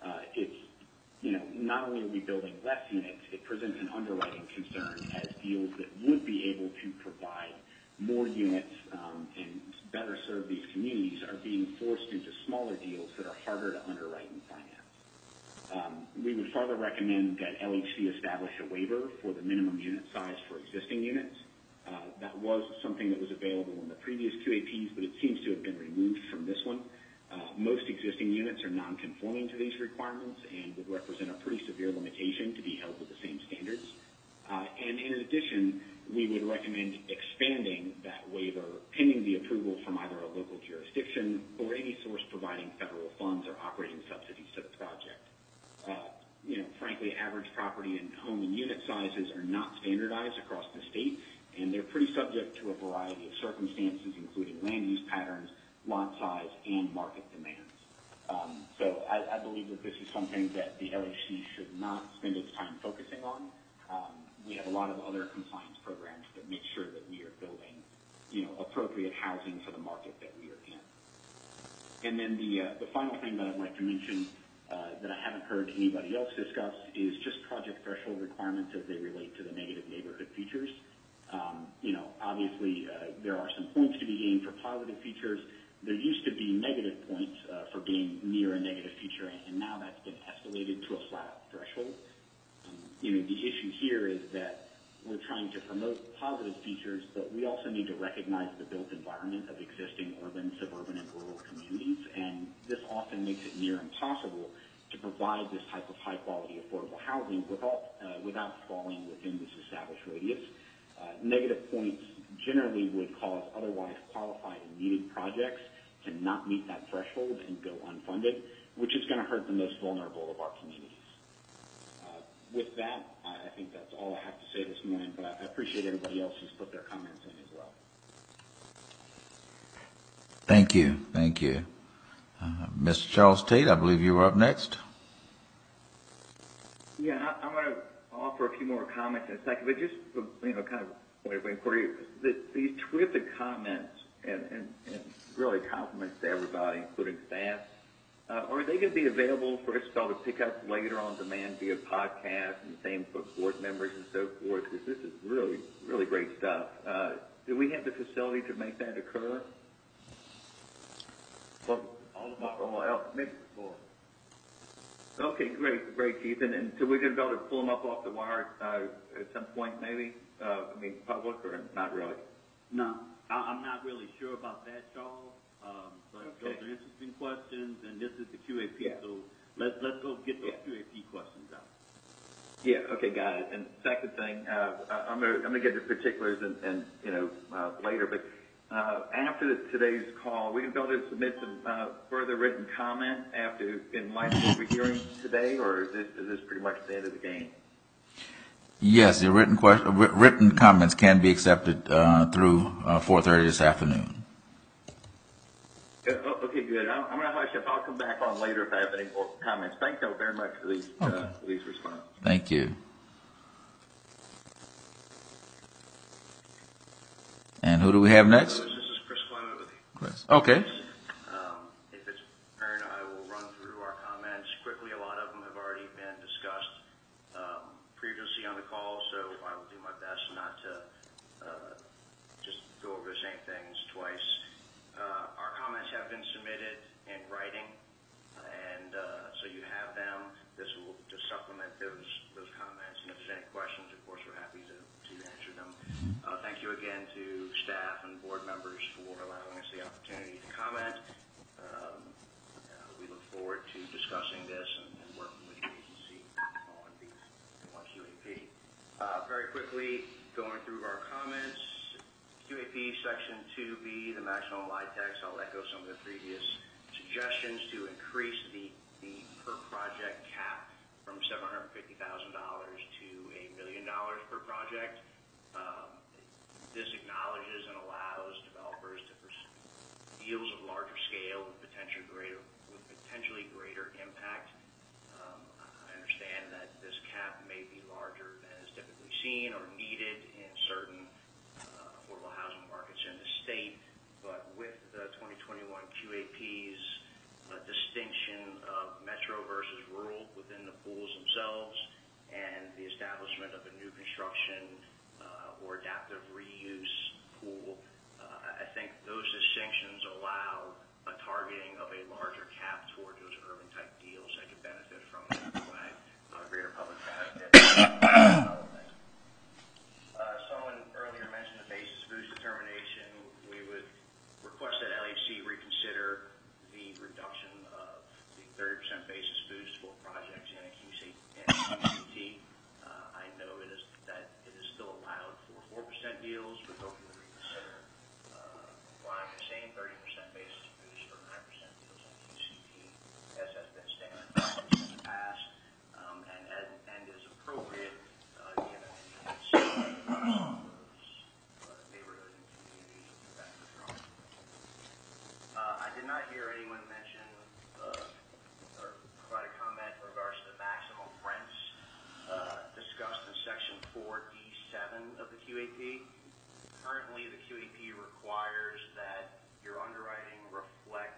S16: Not only are we building less units, it presents an underwriting concern as deals that would be able to provide more units and better serve these communities are being forced into smaller deals that are harder to underwrite and finance. We would further recommend that LHC establish a waiver for the minimum unit size for existing units. That was something that was available in the previous QAPs, but it seems to have been removed from this one. Most existing units are non-conforming to these requirements and would represent a pretty severe limitation to be held with the same standards. And in addition, we would recommend expanding that waiver pending the approval from either a local jurisdiction or any source providing federal funds or operating subsidies to the project. Frankly, average property and home and unit sizes are not standardized across the state, and they're pretty subject to a variety of circumstances, including land use patterns, lot size, and market demands. So I believe that this is something that the LHC should not spend its time focusing on. We have a lot of other compliance programs that make sure that we are building, appropriate housing for the market that we are in. And then the final thing that I'd like to mention that I haven't heard anybody else discuss is just project threshold requirements as they relate to the negative neighborhood features. Obviously, there are some points to be gained for positive features. There used to be negative points for being near a negative feature, and now that's been escalated to a flat threshold. The issue here is that we're trying to promote positive features, but we also need to recognize the built environment of existing urban, suburban, and rural communities, and this often makes it near impossible to provide this type of high-quality affordable housing without falling within this established radius. Negative points generally would cause otherwise qualified and needed projects to not meet that threshold and go unfunded, which is going to hurt the most vulnerable of our communities. With that, I think that's all I have to say this morning, but I appreciate everybody else who's put their comments in as well.
S1: Thank you. Thank you. Mr. Charles Tate, I believe you were up next.
S15: Yeah, I'm going to offer a few more comments in a second, but just, kind of waiting for you. These terrific comments and really compliments to everybody, including staff, are they going to be available for us all to pick up later on demand via podcast, and the same for board members and so forth? Because this is really, really great stuff. Do we have the facility to make that occur? Well, maybe before. Okay, great, Keith. And so we're going to be able to pull them up off the wire at some point, maybe? Public or not really?
S3: No, I'm not really sure about that, Charles. But those are interesting questions, and this is the QAP, so let's go get those QAP questions out.
S15: Yeah. Okay. Got it. And second thing, I'm gonna get the particulars and later, but after today's call, we can be able to submit some further written comment in light of what we're hearing today, or is this pretty much the end of the game?
S1: Yes, the written comments can be accepted through 4:30 this afternoon.
S15: Okay, good. I'm going to hush up. I'll come back on later if I have any more comments. Thank you very much for these responses.
S1: Thank you. And who do we have next?
S17: This is Chris Clement with you.
S1: Chris. Okay.
S17: If it's turn, I will run through our comments quickly. A lot of them have already been discussed previously on the call, so I will do my best not to just go over the same things twice. Our comments have been submitted in writing, and so you have them. This will just supplement those comments, and if there's any questions, of course, we're happy to answer them. Thank you again to staff and board members for allowing us the opportunity to comment. We look forward to discussing this and working with the agency on the QAP. Very quickly, going through our comments. QAP Section 2B, the maximum LIHTC, I'll echo some of the previous suggestions to increase the per project cap from $750,000 to $1 million per project. This acknowledges and allows developers to pursue deals of larger scale with potentially greater impact. I understand that this cap may be larger than is typically seen or needed in certain affordable housing markets in the state, but with the 2021 QAP's distinction of metro versus rural within the pools themselves, and the establishment of a new construction or adaptive reuse pool, I think those distinctions allow a targeting of a larger cap toward those urban type deals that could benefit from greater public benefit. Someone earlier mentioned the basis boost determination. We would request that LHC reconsider the reduction of the 30% basis boost for projects in a QCT. I know it is still allowed for 4% deals, but hoping to reconsider applying the same 30% basis boost for 9% deals in QCT, as has been standard practice in the past, and is appropriate given the needs of those neighborhoods and communities that benefit from it. I did not hear anyone mention or provide a comment in regards to the maximum rents discussed in Section 4D7 of the QAP. Currently, the QAP requires that your underwriting reflect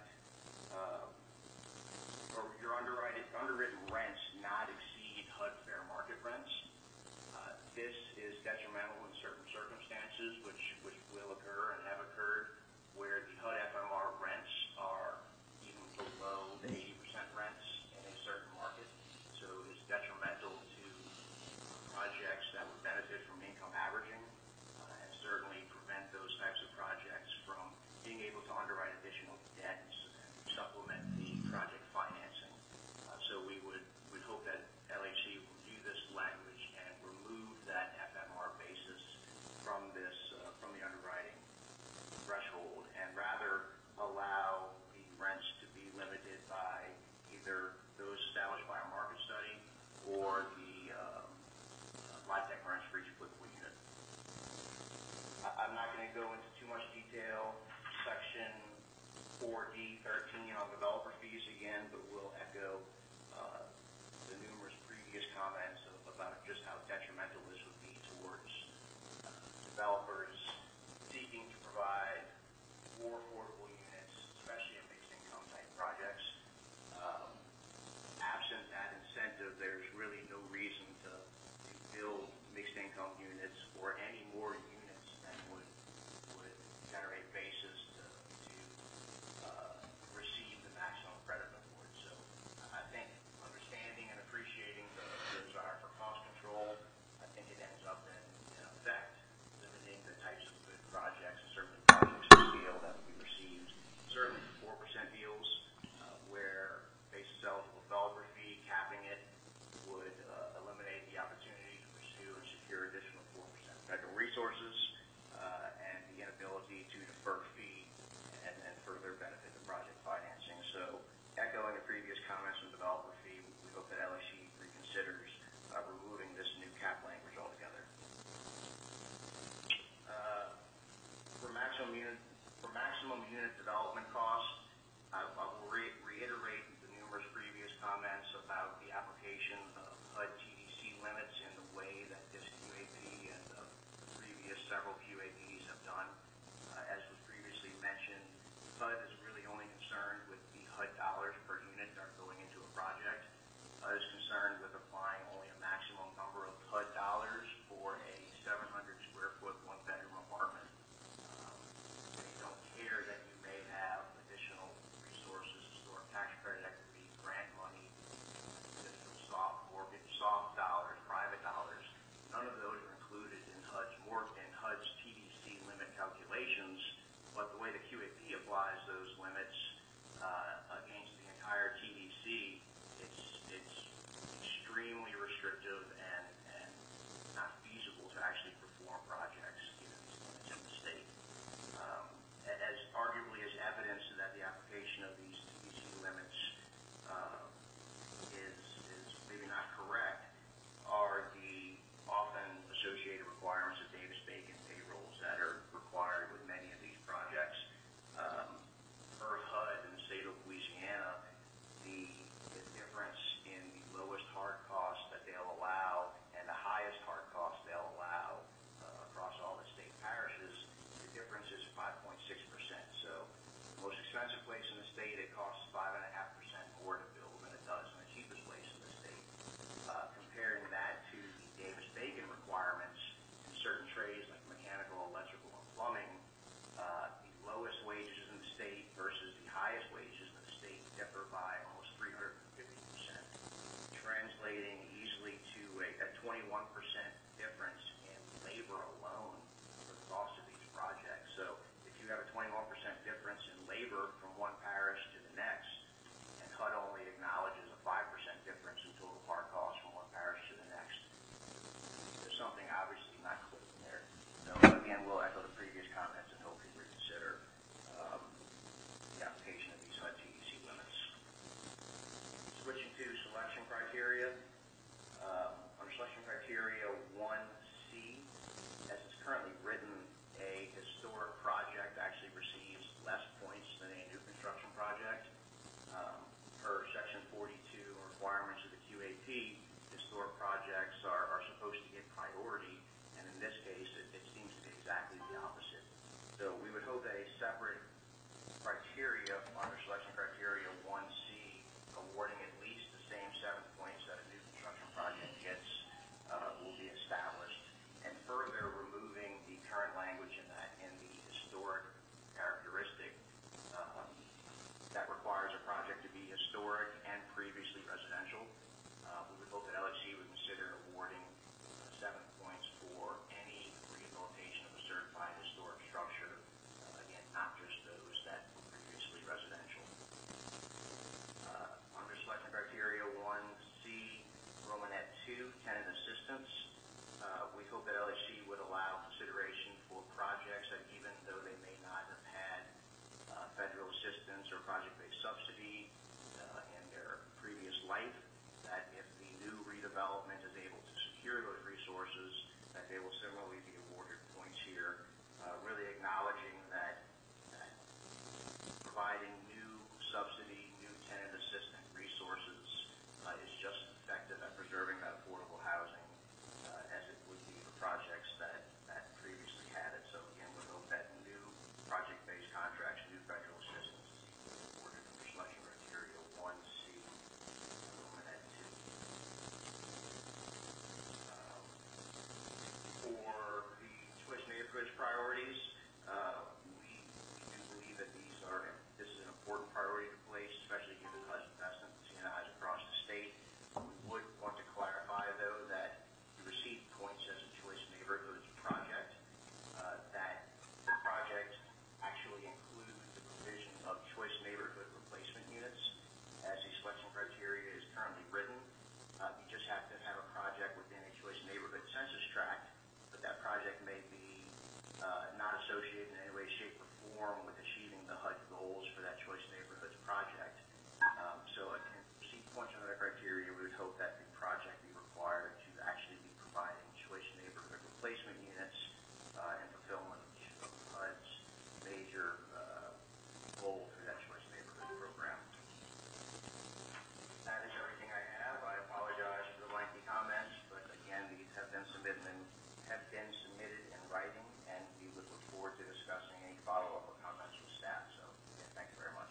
S17: or your underwritten rents not exceed HUD fair market rents. This is detrimental in certain circumstances, which will occur and have occurred, where the HUD FMR rents are even below the 80% rents in a certain market. So it's detrimental to projects that would benefit from income averaging, and certainly prevent those types of projects from being able to underwrite additional debt and supplement the project financing. So we would hope that LHC will review this language and remove that FMR basis from the underwriting threshold, and rather allow the rents to be limited by either those established by a market study or the LIHTC rents for each applicable unit. I'm not going to go into too much detail. Section 4D13 on developer fees again, but we'll echo the numerous previous comments about just how detrimental this would be towards developers seeking to provide more affordable units, especially in mixed income type projects. switching to selection criteria. Under selection criteria 1C, as it's currently written, a historic project actually receives less points than a new construction project. Per Section 42 requirements of the QAP, historic projects are supposed to get priority, and in this case, it seems to be exactly the opposite. So we would hope that a separate criteria under selection criteria 1C, awarding at least the same 7 points that a new construction project gets, will be established, and further removing the current language in the historic characteristic that requires a project to be historic and previously residential. We would hope that LHC would consider awarding 7 points for any rehabilitation of a certified historic structure, again, not just those that were previously residential. Under selection criteria 1C, Romanet 2, tenant assistance, we hope that LHC would allow consideration for projects that, even though they may not have had federal assistance or project-based subsidy in their previous life, that if the new redevelopment is able to secure those resources, that they will similarly be awarded points here, really acknowledging that providing new subsidy, new tenant assistance resources is just as effective at preserving that affordable housing as it would be for projects that previously had it. So again, we hope that new project-based contracts, new federal assistance is awarded under selection criteria 1C, Romanet 2. For the Choice Neighborhoods priorities, we do believe that this is an important priority to place, especially given the investment in CNIs across the state. We would want to clarify, though, that you receive points as a Choice Neighborhoods project, that the project actually includes the provision of Choice Neighborhood replacement units as the selection criteria is currently written. You just have to have a project within a Choice Neighborhood census tract, but that project may be not associated in any way, shape, or form with achieving the HUD goals for that Choice Neighborhoods project. So to receive points under that criteria, we would hope that the project be required to actually be providing Choice Neighborhood replacement units and fulfillment of HUD's major goal through that Choice Neighborhood program. That is everything I have. I apologize for the lengthy comments, but again, these have been submitted in writing, and we would look forward to discussing any follow-up or comments with staff. So again, thank you very much.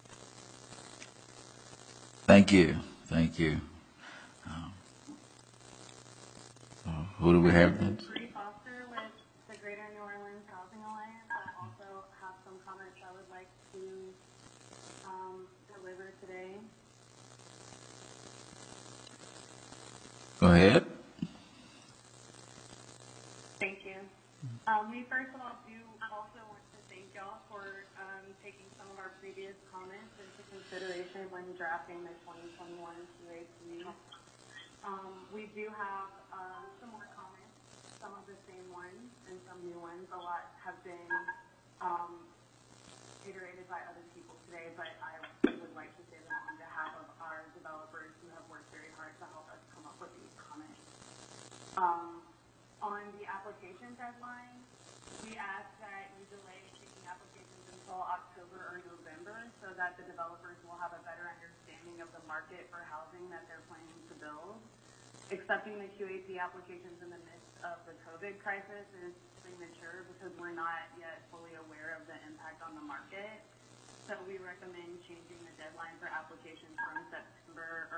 S1: Thank you. Thank you. Who do we have next?
S8: Bree Foster with the Greater New Orleans Housing Alliance. I also have some comments I would like to deliver today.
S1: Go ahead.
S8: Thank you. We first of all do also want to thank y'all for taking some of our previous comments into consideration when drafting the 2021 QAP. We do have some more comments, some of the same ones and some new ones. A lot have been iterated by other people today, but I would like to say them on behalf of our developers who have worked very hard to help us come up with these comments. On the application deadline, we ask that you delay taking applications until October or November so that the developers will have a better understanding of the market for housing that they're planning to build. Accepting the QAP applications in the midst of the COVID crisis is premature because we're not yet fully aware of the impact on the market. So we recommend changing the deadline for applications from September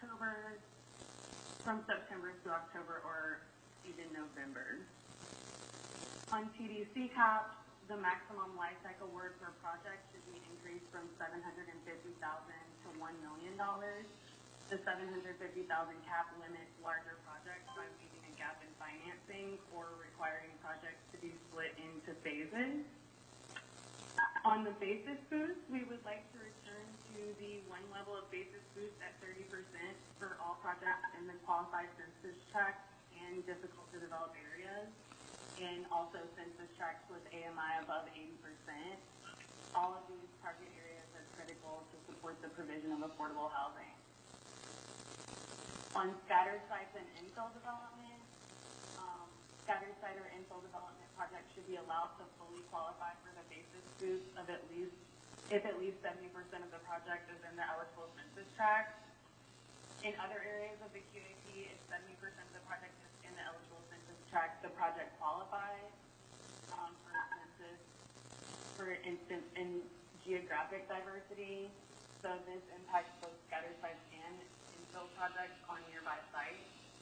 S8: to October or even November. On TDC caps, the maximum life cycle work per project should be increased from $750,000 to $1 million. The $750,000 cap limits larger projects by leaving a gap in financing or requiring projects to be split into phases. On the basis boost, we would like to return to the one level of basis boost at 30% for all projects in the qualified census tract and difficult to develop areas, and also census tracts with AMI above 80%. All of these target areas are critical to support the provision of affordable housing. On scattered sites and infill development, scattered site or infill development projects should be allowed to fully qualify for the basis boost of if at least 70% of the project is in the eligible census tract. In other areas of the QAP, if 70% of the project is in the eligible census tract, the project qualifies for instance, in geographic diversity. So this impacts both scattered sites and infill projects on nearby sites.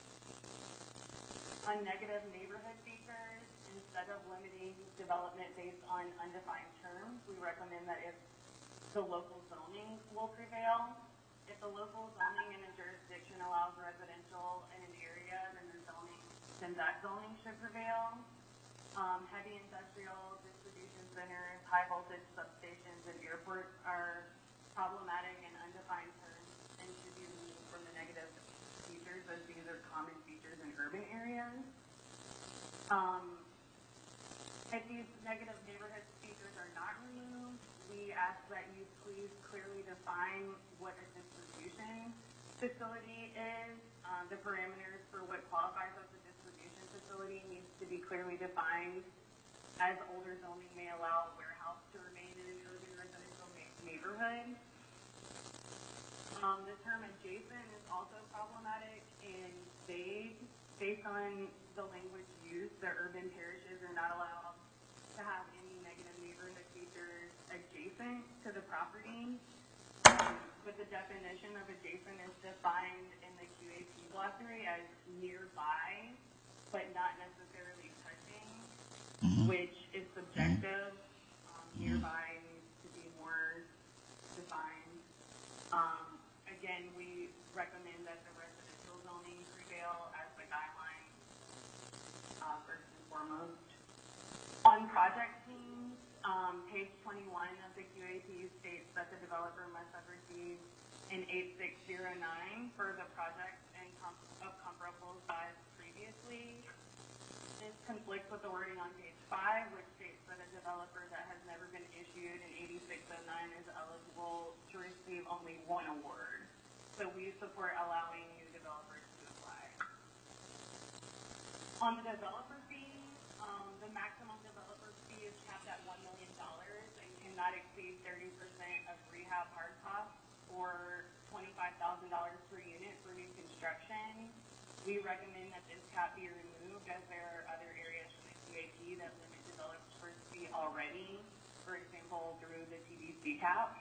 S8: On negative neighborhood features, instead of limiting development based on undefined terms, we recommend that if the local zoning will prevail. If the local zoning in a jurisdiction allows residential in an area, then that zoning should prevail. Heavy industrial distribution centers, high voltage substations, and airports are problematic and undefined terms and should be removed from the negative features, as these are common features in urban areas. If these negative neighborhood features are not removed, we ask that you please clearly define what a distribution facility is. The parameters for what qualifies as a distribution facility needs to be clearly defined, as older zoning may allow a warehouse to remain in an urban residential neighborhood. The term adjacent is also problematic and vague. Based on the language used, the urban parishes are not allowed to have any negative neighborhood features adjacent to the property. But the definition of adjacent is defined in the QAP glossary as nearby, but not necessarily touching, which is subjective. Nearby needs to be more defined. Again, we recommend that the residential zoning prevail as the guideline, first and foremost. On project teams, page 21 of the QAP states that the developer must have received an 8609 for the project and of comparable size previously. This conflicts with the wording on page 5, which states that a developer that has never been issued an 8609 is eligible to receive only one award. So we support allowing new developers to apply. On the developer fee, the maximum developer fee is capped at $1 million and cannot exceed 30% of rehab hard costs or $25,000 per unit for new construction. We recommend that this cap be removed, as there are other areas in the QAP that limit developers' fee already, for example, through the TDC cap.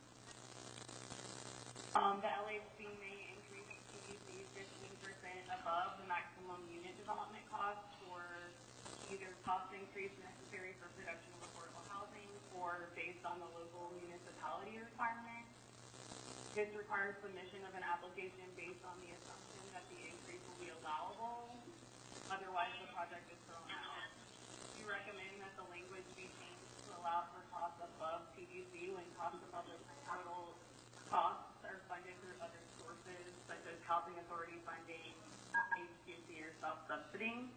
S8: The LHC may increase TDC 15% above the maximum unit development cost for either cost increase necessary for production of affordable housing or based on the local municipality requirement. This requires submission of an application based on the assumption that the increase will be allowable. Otherwise, the project is thrown out. We recommend that the language be changed to allow for costs above TDC when costs above the total costs are funded through other sources, such as housing authority funding, HQC, or self-subsidy.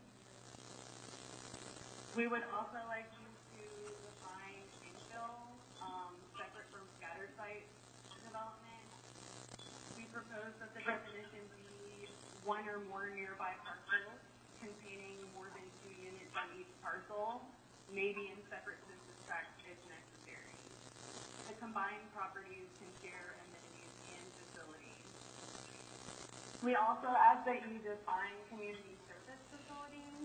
S8: We would also like you to define infill, separate from scattered site development. We propose that the definition be one or more nearby parcels containing more than 2 units on each parcel, maybe in separate census tracts if necessary. The combined properties can share amenities and facilities. We also ask that you define community service facilities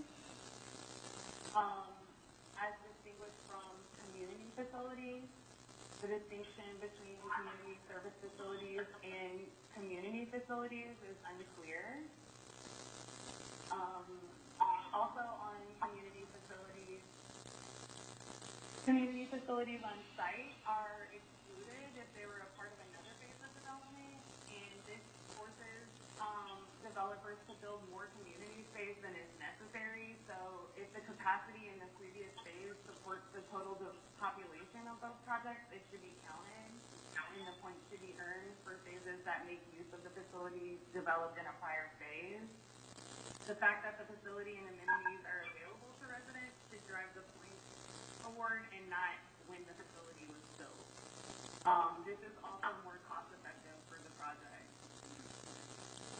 S8: as distinguished from community facilities. The distinction between community service facilities and community facilities is unclear. Also on community facilities on site are excluded if they were a part of another phase of development, and this forces developers to build more community space than is necessary. So if the capacity in the previous phase supports the total population of both projects, it should be counted, and the points should be earned for phases that make use of the facility developed in a prior phase. The fact that the facility and amenities are available to residents should drive the points award and not when the facility was built. This is also more cost effective for the project.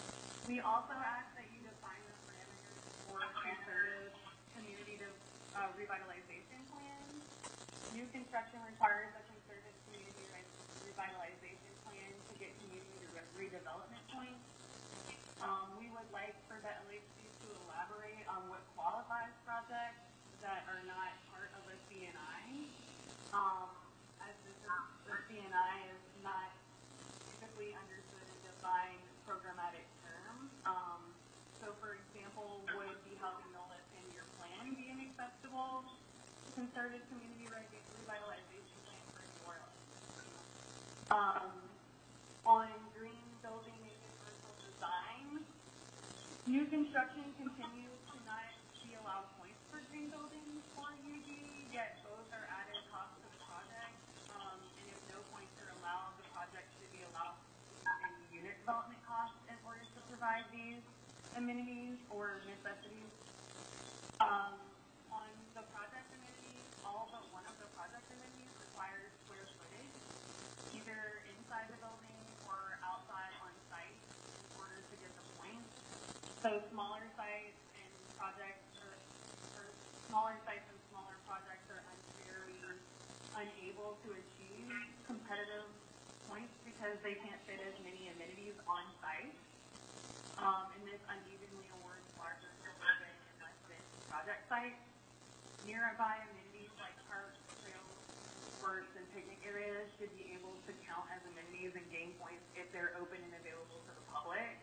S8: We also ask that you define the parameters for concerted community revitalization plans. New construction requires a concerted community revitalization plan to get community redevelopment points. We would like for the LHC to elaborate on what qualifies projects that are not part of a CNI. As the CNI is not typically understood and defined programmatic terms. So for example, would the housing Nola 10-year plan be an acceptable concerted community revitalization plan for New Orleans? On green building and universal design, new construction continues to not be allowed points for green buildings or UG, yet both are added cost to the project. And if no points are allowed, the project should be allowed in unit development costs in order to provide these amenities or necessities. On the project amenities, all but one of the project amenities requires square footage, either inside the building or outside on site in order to get the points. So smaller sites and projects or smaller sites and smaller projects are unable to achieve competitive points because they can't fit as many amenities on site. And this unevenly awards larger suburban and less dense project sites. Nearby amenities like parks, trails, sports, and picnic areas should be able to count as amenities and gain points if they're open and available to the public.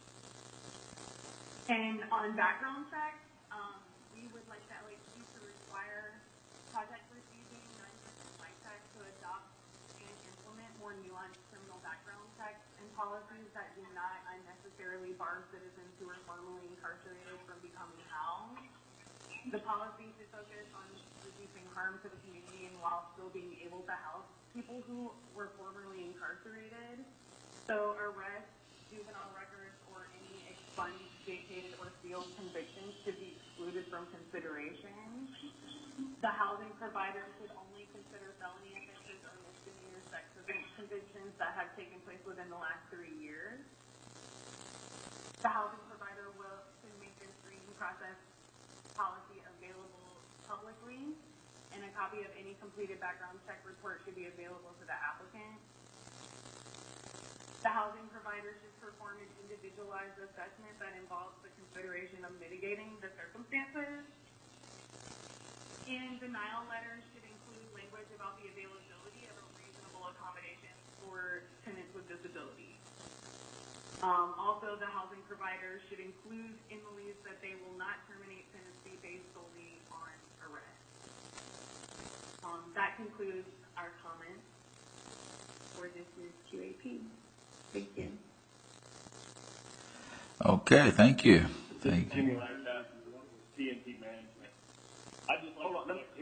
S8: And on background checks, we would like the LHC to require project receiving non-criminal life checks to adopt and implement more nuanced criminal background checks and policies that do not unnecessarily bar citizens who are formerly incarcerated from becoming housed. The policy should focus on reducing harm to the community and while still being able to house people who were formerly incarcerated. So arrests, juvenile records, or any expunged, vacated, or sealed convictions should be excluded from consideration. The housing provider should only consider felony offenses or misdemeanor sex offense convictions that have taken place within the last 3 years. The housing provider should make their screening process policy available publicly, and a copy of any completed background check report should be available to the applicant. The housing provider should perform an individualized assessment that involves the consideration of mitigating the circumstances. And denial letters should include language about the availability of a reasonable accommodation for tenants with disabilities. Also, the housing provider should include in the lease that they will not terminate tenancy based solely on arrest. That concludes our comments for this year's QAP. Thank you.
S1: Okay, thank you. Thank you.
S18: Jimmy Lancaster, TNT Management. I just hold on. Let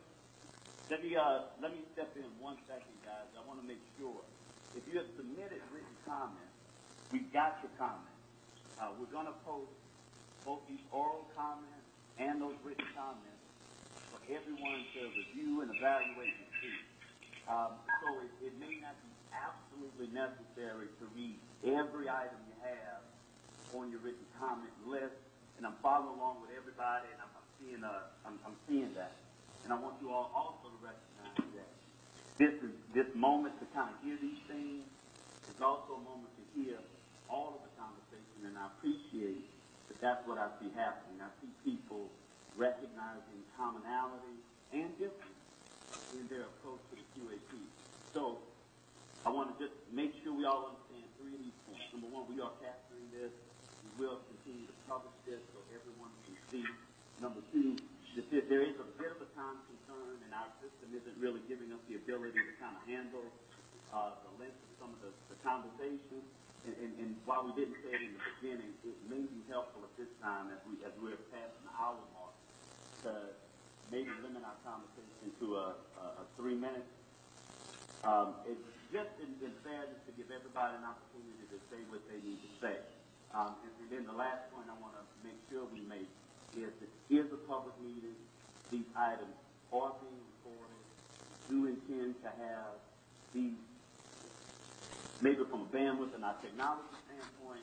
S18: me step in 1 second, guys. I want to make sure if you have submitted written comments, we've got your comments. We're going to post both these oral comments and those written comments for everyone to review and evaluate and see. So it may not be absolutely necessary to read every item you have on your written comment list, and I'm following along with everybody, and I'm seeing that. And I want you all also to recognize that this moment to kind of hear these things is also a moment to hear all of the conversation, and I appreciate that that's what I see happening. I see people recognizing commonality and difference in their approach to the QAP. So I want to just make sure we all understand 3 of these points. Number 1, we are capturing this. We will continue to publish this so everyone can see. Number 2, there is a bit of a time concern, and our system isn't really giving us the ability to kind of handle the length of some of the conversation. And while we didn't say it in the beginning, it may be helpful at this time as we're past an hour mark to maybe limit our conversation to a 3 minutes. It's just in fairness to give everybody an opportunity to say what they need to say. And then the last point I want to make sure we make is that here's a public meeting. These items are being recorded. Do intend to have these, maybe from a bandwidth and our technology standpoint,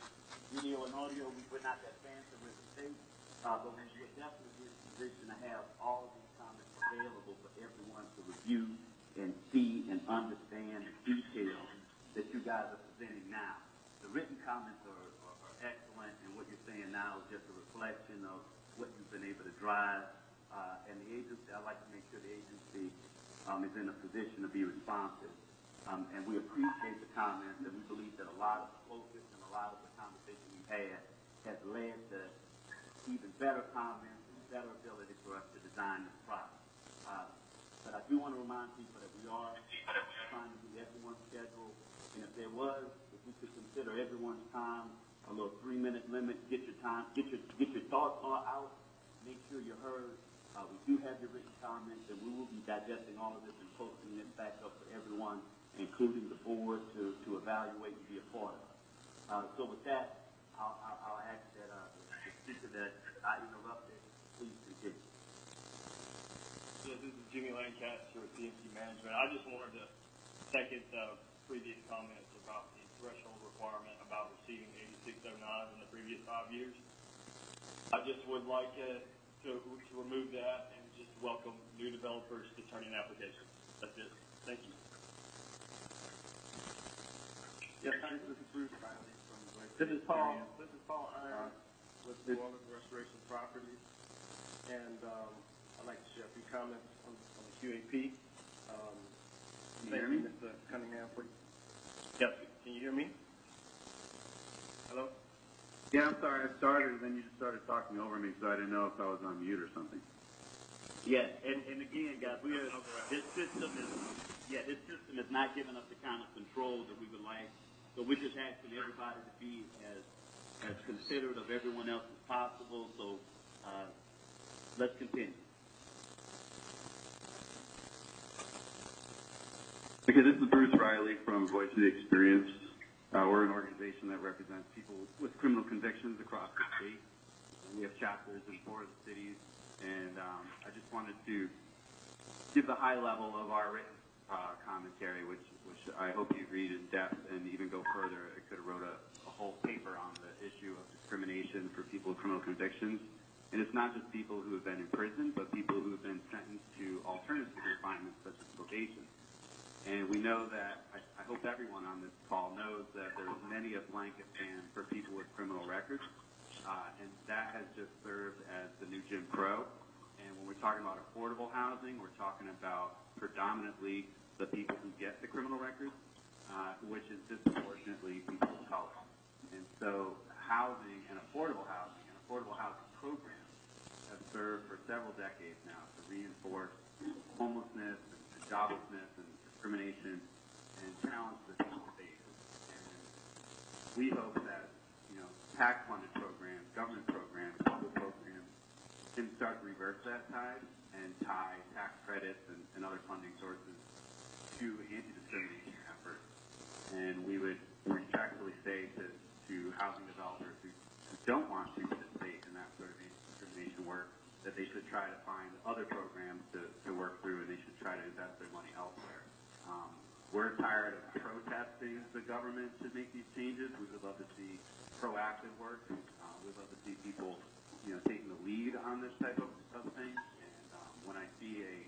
S18: video and audio. We're not that fancy with the state, but we're definitely in a position to have all of these comments available for everyone to review and see and understand the details that you guys are presenting now. The written comments are excellent, and what you're saying now is just a reflection of what you've been able to drive. And the agency, I'd like to make sure the agency is in a position to be responsive. And we appreciate the comments, and we believe that a lot of the focus and a lot of the conversation we've had has led to even better comments and better ability for us to design this product. But I do want to remind people that we are trying to do everyone's schedule, and if we could consider everyone's time a little 3-minute limit, get your thoughts all out, make sure you're heard. We do have your written comments, and we will be digesting all of this and posting this back up for everyone, including the board, to evaluate and be a part of. So with that, I'll ask that the speaker that I interrupted, please continue.
S19: So this is Jimmy Lancaster with PNC Management. I just wanted to second the previous comments about the threshold requirement about receiving 8609s in the previous 5 years. I just would like to remove that and just welcome new developers to turn in applications. That's it. Thank you.
S5: Yes, this is Bruce Riley from
S19: This is Paul Iron with New Orleans Restoration Properties, and I'd like to share a few comments on the QAP.
S5: Can you hear me?
S19: Mr. Cunningham, please. Yes. Can you hear me? Hello?
S5: Yeah, I'm sorry. I started, and then you just started talking over me, so I didn't know if I was on mute or something.
S18: Yes, and again, guys, this system is not giving us the kind of control that we would like. So we're just asking everybody to be as considerate of everyone else as possible. So let's continue.
S5: Okay, this is Bruce Riley from Voice of the Experience. We're an organization that represents people with criminal convictions across the state. We have chapters in 4 of the cities, and I just wanted to give the high level of our written commentary, which I hope you read in depth and even go further. I could have wrote a whole paper on the issue of discrimination for people with criminal convictions. And it's not just people who have been in prison, but people who have been sentenced to alternative confinement, such as probation. And we know that, I hope everyone on this call knows that there's many a blanket ban for people with criminal records, and that has just served as the new Jim Crow. And when we're talking about affordable housing, we're talking about predominantly the people who get the criminal records, which is disproportionately people of color. And so housing and affordable housing programs have served for several decades now to reinforce homelessness and joblessness and discrimination and challenge the people face. And we hope that, tax-funded programs, government programs, public programs can start to reverse that tide and tie tax credits and other funding sources to anti-discrimination efforts. And we would respectfully say to housing developers who don't want to participate in that sort of anti-discrimination work that they should try to find other programs to work through, and they should try to invest their money elsewhere. We're tired of protesting the government to make these changes. We would love to see proactive work. We'd love to see people, taking the lead on this type of thing. And when I see a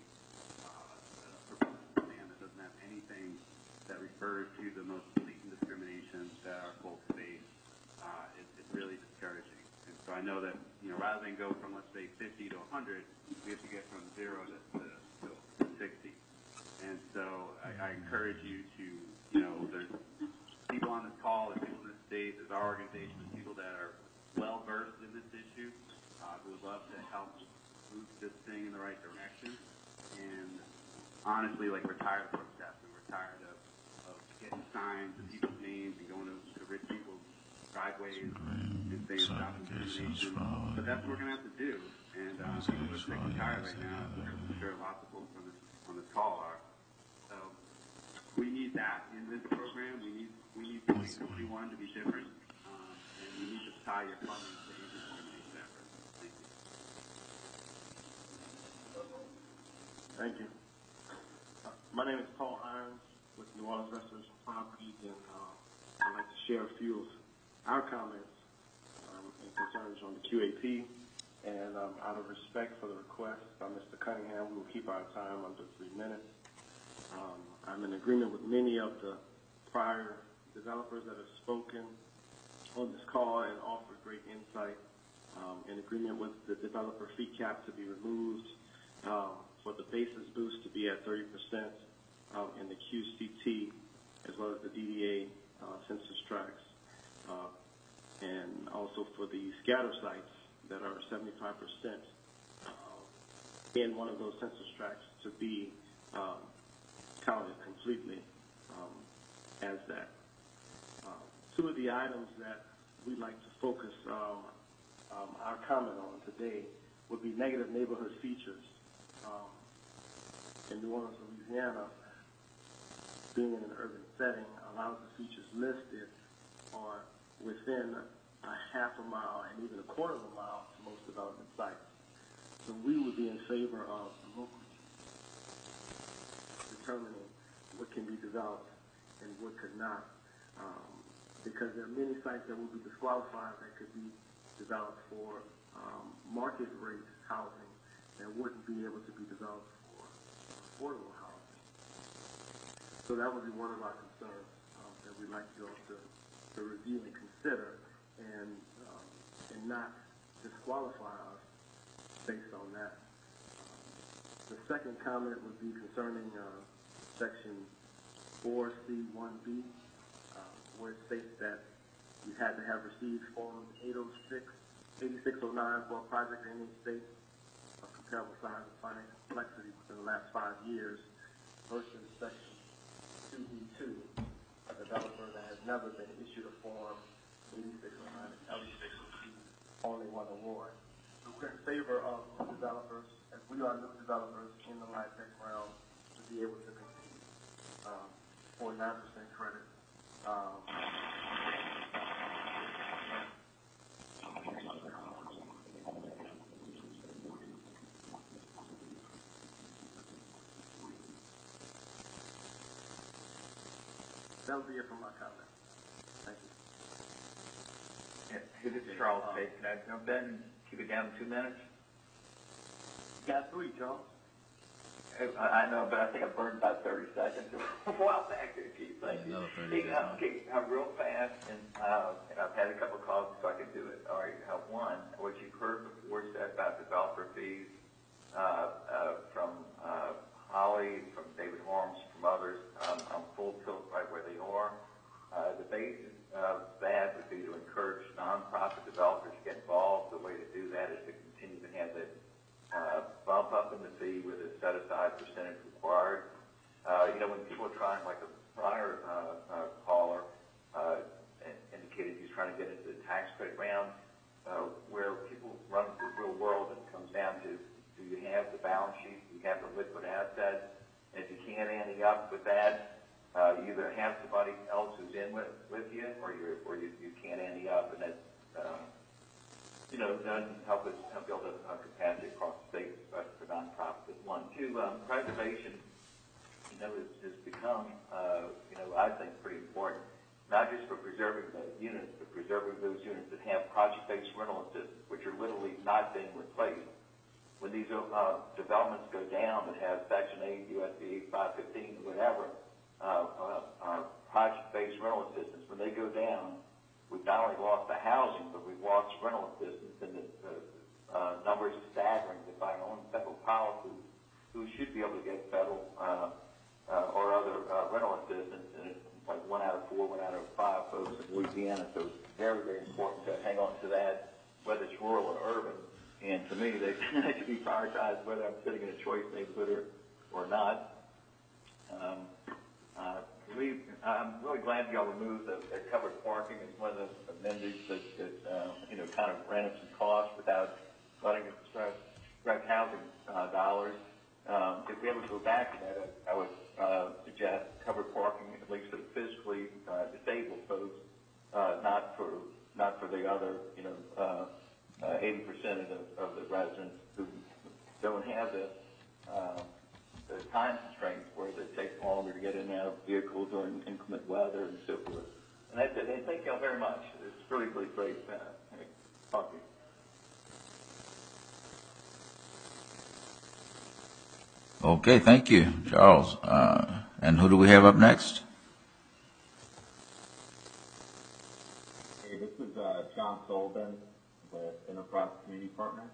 S5: proposed plan that doesn't have anything that refers to the most blatant discrimination that our folks face, it's really discouraging. And so I know that, rather than go from, let's say, 50 to 100, we have to get from 0 to 60. And so I encourage you to, there's people on this call, there's people in this state, there's our organization, there's people that are well-versed in this issue, who would love to help move this thing in the right direction. And honestly, we're tired of protesting. We're tired of getting signs in people's names and going to rich people's driveways and saying stop discrimination. But that's what we're going to have to do. And people are sick and tired right now, as I'm sure lots of folks on this call are. So we need that in this program. We need 2021 to be different, and we need to tie your funding to anti-discrimination efforts.
S19: Thank you. My name is Paul Irons with New Orleans Restoration Properties, and I'd like to share a few of our comments
S20: concerns on the QAP, and out of respect for the request by Mr. Cunningham, we will keep our time under 3 minutes. I'm in agreement with many of the prior developers that have spoken on this call and offered great insight. In agreement with the developer fee cap to be removed, for the basis boost to be at 30%, and the QCT as well as the DDA census tracts, and also for the scatter sites that are 75% in one of those census tracts to be counted completely as that. Two of the items that we'd like to focus our comment on today would be negative neighborhood features. In New Orleans, Louisiana, being in an urban setting allows the features listed or within a half a mile and even a quarter of a mile to most development sites. So we would be in favor of local determining what can be developed and what could not, because there are many sites that will be disqualified that could be developed for market rate housing that wouldn't be able to be developed for affordable housing. So that would be one of our concerns that we'd like you all to review and consider, and not disqualify us based on that. The second comment would be concerning section 4C1B, where it states that you had to have received Form 8609 for a project in any state of comparable size and financial complexity within the last 5 years, versus section 2B2, a developer that has never been issued a Form 8609 and only one award. So we're in favor of developers, as we are new developers in the LIHTC realm, to be able to compete for 9% credit. That would be it for my comment. Thank you.
S15: This is Charles Tate. Can I jump in and keep it down to 2 minutes?
S20: You got 3, Charles.
S15: I know, but I think I burned about 30 seconds. Wow, thank you, Chief. Thank you. Okay, real fast, and I've had a couple of calls so I can do it. All right, one, what you've heard before said about developer fees from Holly, from David Holmes, from others, I'm full tilt right where they are. The basis of that would be to encourage nonprofit developers to get involved. The way to do that is to continue to have that bump up in the fee with a set-aside percentage required. When people are trying, like a prior caller indicated he's trying to get into the tax credit round, where people run into the real world, and it comes down to, do you have the balance sheet, do you have the liquid assets? And if you can't ante up with that, you either have somebody else who's in with you, or you can't ante up, and that doesn't help us build a capacity across the state, especially for nonprofits. 1, 2, preservation, has become, I think, pretty important, not just for preserving the units, but preserving those units that have project-based rental assistance, which are literally not being replaced. When these developments go down that have Section 8, USD 515, or whatever, project-based rental assistance, when they go down, we've not only lost the housing, but we've lost rental assistance, and the numbers are staggering. That by our own federal policy, who should be able to get federal or other rental assistance, and it's like 1 out of 4, 1 out of 5 folks in Louisiana. So it's very, very important to hang on to that, whether it's rural or urban. And to me, they should be prioritized whether I'm sitting in a choice neighborhood or not. I'm really glad y'all removed the covered parking as one of the amenities that kind of ran up some costs without letting it stretch housing dollars. If we ever go back to that, I would suggest covered parking, at least for the physically disabled folks, not for the other 80% of the residents who don't have the time constraints where they take longer to get in and out of vehicles during inclement weather and so forth. And that's it. And thank you all very much. It's really, really great
S5: Talk to you.
S1: Okay, thank you, Charles. And who do we have up next?
S21: Hey, this is John Sullivan with Enterprise Community Partners.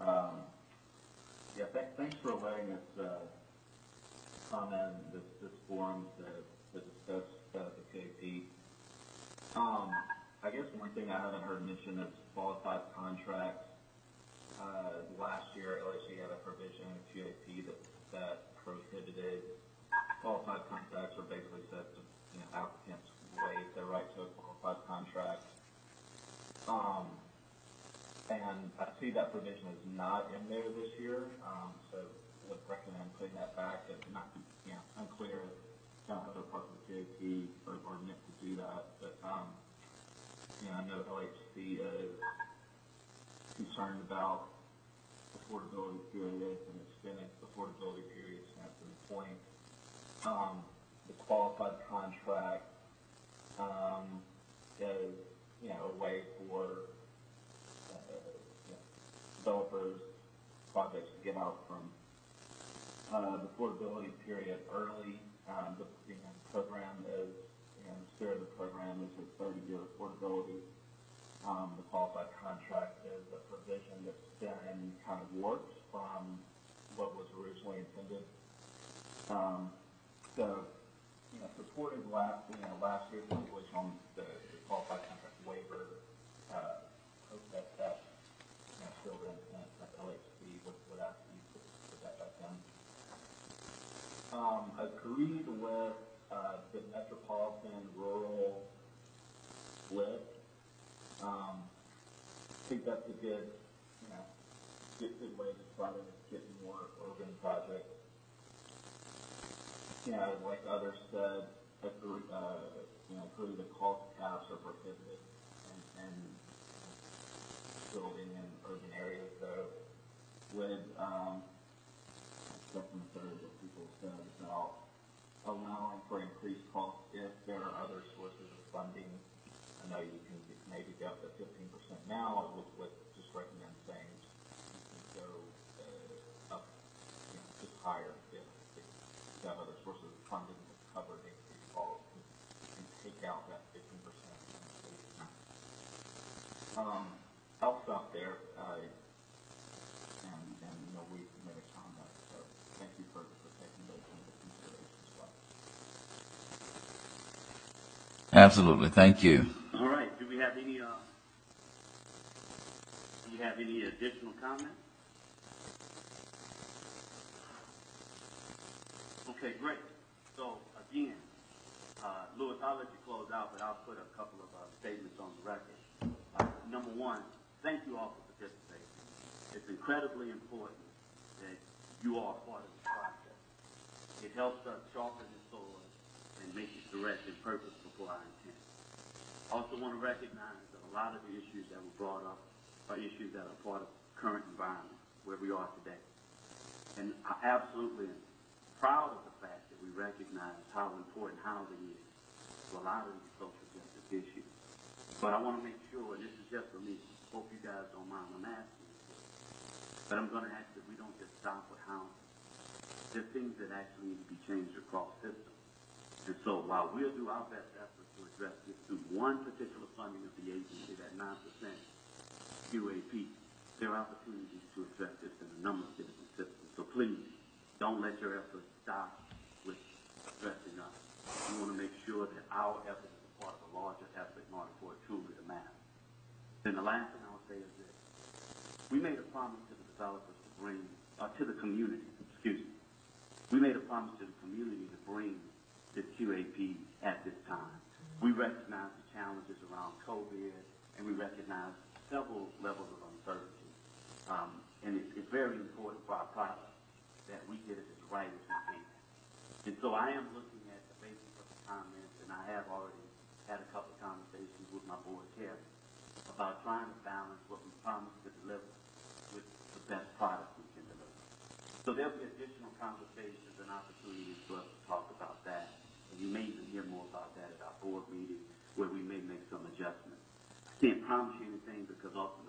S21: Thanks for letting us comment in this forum to discuss the KP. I guess one thing I haven't heard mentioned is qualified contracts. Last year, LHC had a provision in QAP that prohibited qualified contracts, or basically said to applicants waive their right to a qualified contract. And I see that provision is not in there this year, so would recommend putting that back. It's not unclear if other parts of the QAP are meant to do that, but I know LHC is concerned about affordability periods and extending affordability periods at some point. The qualified contract is a way for developers, projects to get out from the affordability period early. The program is, the spirit of the program is a 30-year affordability. The qualified contract is a provision that's been kind of warped from what was originally intended. Supported last year's language on the qualified contract waiver. Hope that still the intent that LHC would ask you to put that back in. Agreed with the metropolitan rural split. I think that's a good way to try to get more urban projects. Like others said, agree the cost caps are prohibited and building in urban areas. So would second and third what people said about allowing for increased costs if there are other sources of funding. I know you can maybe go up to 15% now, with just recommend saying you can go up just higher if you have other sources of funding to cover the increased costs and take out that 15%. I'll stop there. And we made a comment, so thank you for taking those into consideration as well.
S1: Absolutely, thank you.
S3: All right. Do we have any additional comments? Okay, great. So again, Louis, I'll let you close out, but I'll put a couple of statements on the record. Number one, thank you all for participating. It's incredibly important that you are part of the process. It helps us sharpen the sword and make it direct and purposeful for our intent. I also want to recognize that a lot of the issues that were brought up are issues that are part of the current environment where we are today. And I absolutely am proud of the fact that we recognize how important housing is to a lot of these social justice issues. But I want to make sure, and this is just for me, hope you guys don't mind I'm asking, but I'm going to ask that we don't just stop with housing. There's things that actually need to be changed across systems. And so while we'll do our best effort to address this through one particular funding of the agency, that 9% QAP, there are opportunities to address this in a number of different systems. So please, don't let your efforts stop with addressing us. We want to make sure that our effort is a part of a larger effort in order for it truly to matter. Then the last thing I will say is this. We made a promise to the developers to bring, to the community, we made a promise to the community to bring this QAP at this time. We recognize the challenges around COVID, and we recognize several levels of uncertainty. And it's very important for our process that we get it as right as we can. And so I am looking at the basis of the comments, and I have already had a couple of conversations with my board chair about trying to balance what we promised to deliver with the best product we can deliver. So there'll be additional conversations and opportunities for us to talk about that. And you may even hear more about that at our board meeting where we may make some adjustments. I can't promise you anything because ultimately I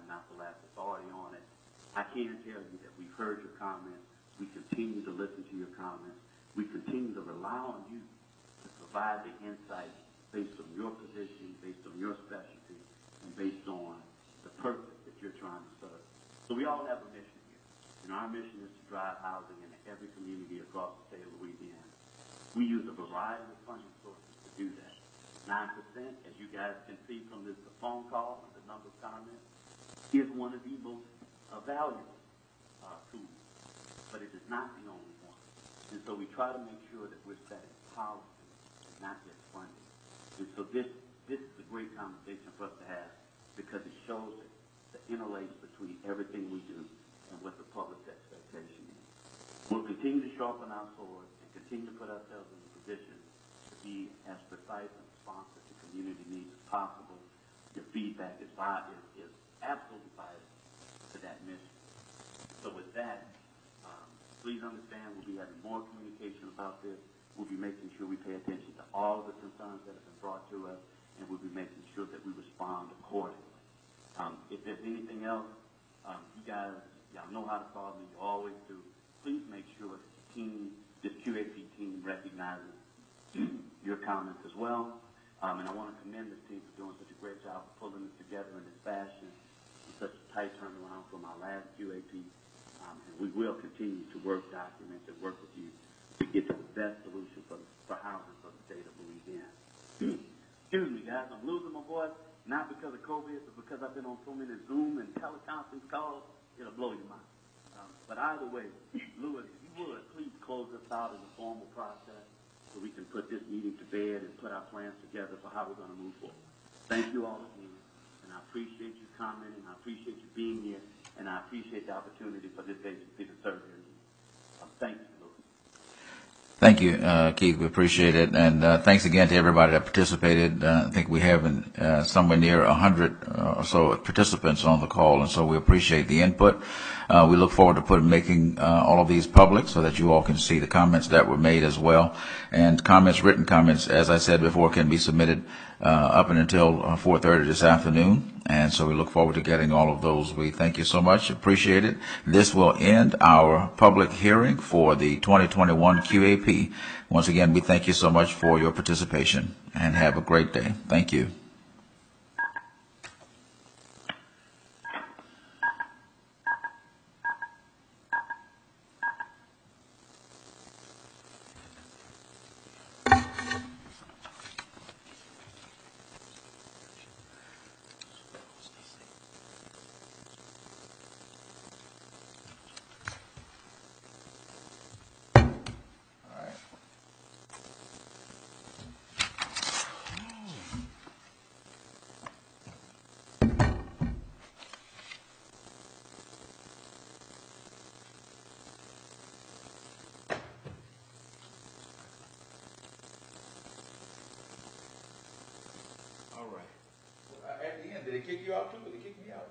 S3: not the last authority on it. I can tell you that we've heard your comments. We continue to listen to your comments. We continue to rely on you to provide the insight based on your position, based on your specialty, and based on the purpose that you're trying to serve. So we all have a mission here. And our mission is to drive housing into every community across the state of Louisiana. We use a variety of funding sources to do that. 9%, as you guys can see from this phone call and the number of comments, is one of the most valuable tools, but it is not the only one. And so we try to make sure that we're setting policy and not just funding. And so this is a great conversation for us to have because it shows the interlace between everything we do and what the public's expectation is. We'll continue to sharpen our swords and continue to put ourselves in a position to be as precise and responsive to community needs as possible. Your feedback is absolutely vital to that mission. So with that, please understand we'll be having more communication about this. We'll be making sure we pay attention to all of the concerns that have been brought to us, and we'll be making sure that we respond accordingly. If there's anything else, you guys, y'all know how to call me. You always do. Please make sure that the team, this QAP team, recognizes your comments as well. And I want to commend this team for doing such a great job of pulling this together in this fashion, in such a tight turnaround from our last QAP. And we will continue to work documents and work with you to get to the best solution for housing for the state of Louisiana. Excuse me, guys, I'm losing my voice, not because of COVID, but because I've been on so many Zoom and teleconference calls, it'll blow your mind. But either way, Louis, if you would, please close us out in the formal process so we can put this meeting to bed and put our plans together for how we're going to move forward. Thank you all again, and I appreciate you commenting, I appreciate you being here, and I appreciate the opportunity for this agency to serve your needs. Thank you, Louis.
S1: Thank you, Keith. We appreciate it. And thanks again to everybody that participated. I think we have somewhere near 100 or so participants on the call, and so we appreciate the input. We look forward to making all of these public so that you all can see the comments that were made as well. And written comments, as I said before, can be submitted up until 4:30 this afternoon. And so we look forward to getting all of those. We thank you so much. Appreciate it. This will end our public hearing for the 2021 QAP. Once again, we thank you so much for your participation and have a great day. Thank you. Did they kick you out too? Did they kick me out?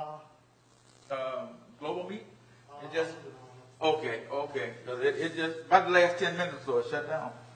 S1: Global Meet? It just, okay. Because it just, about the last 10 minutes or so, it shut down.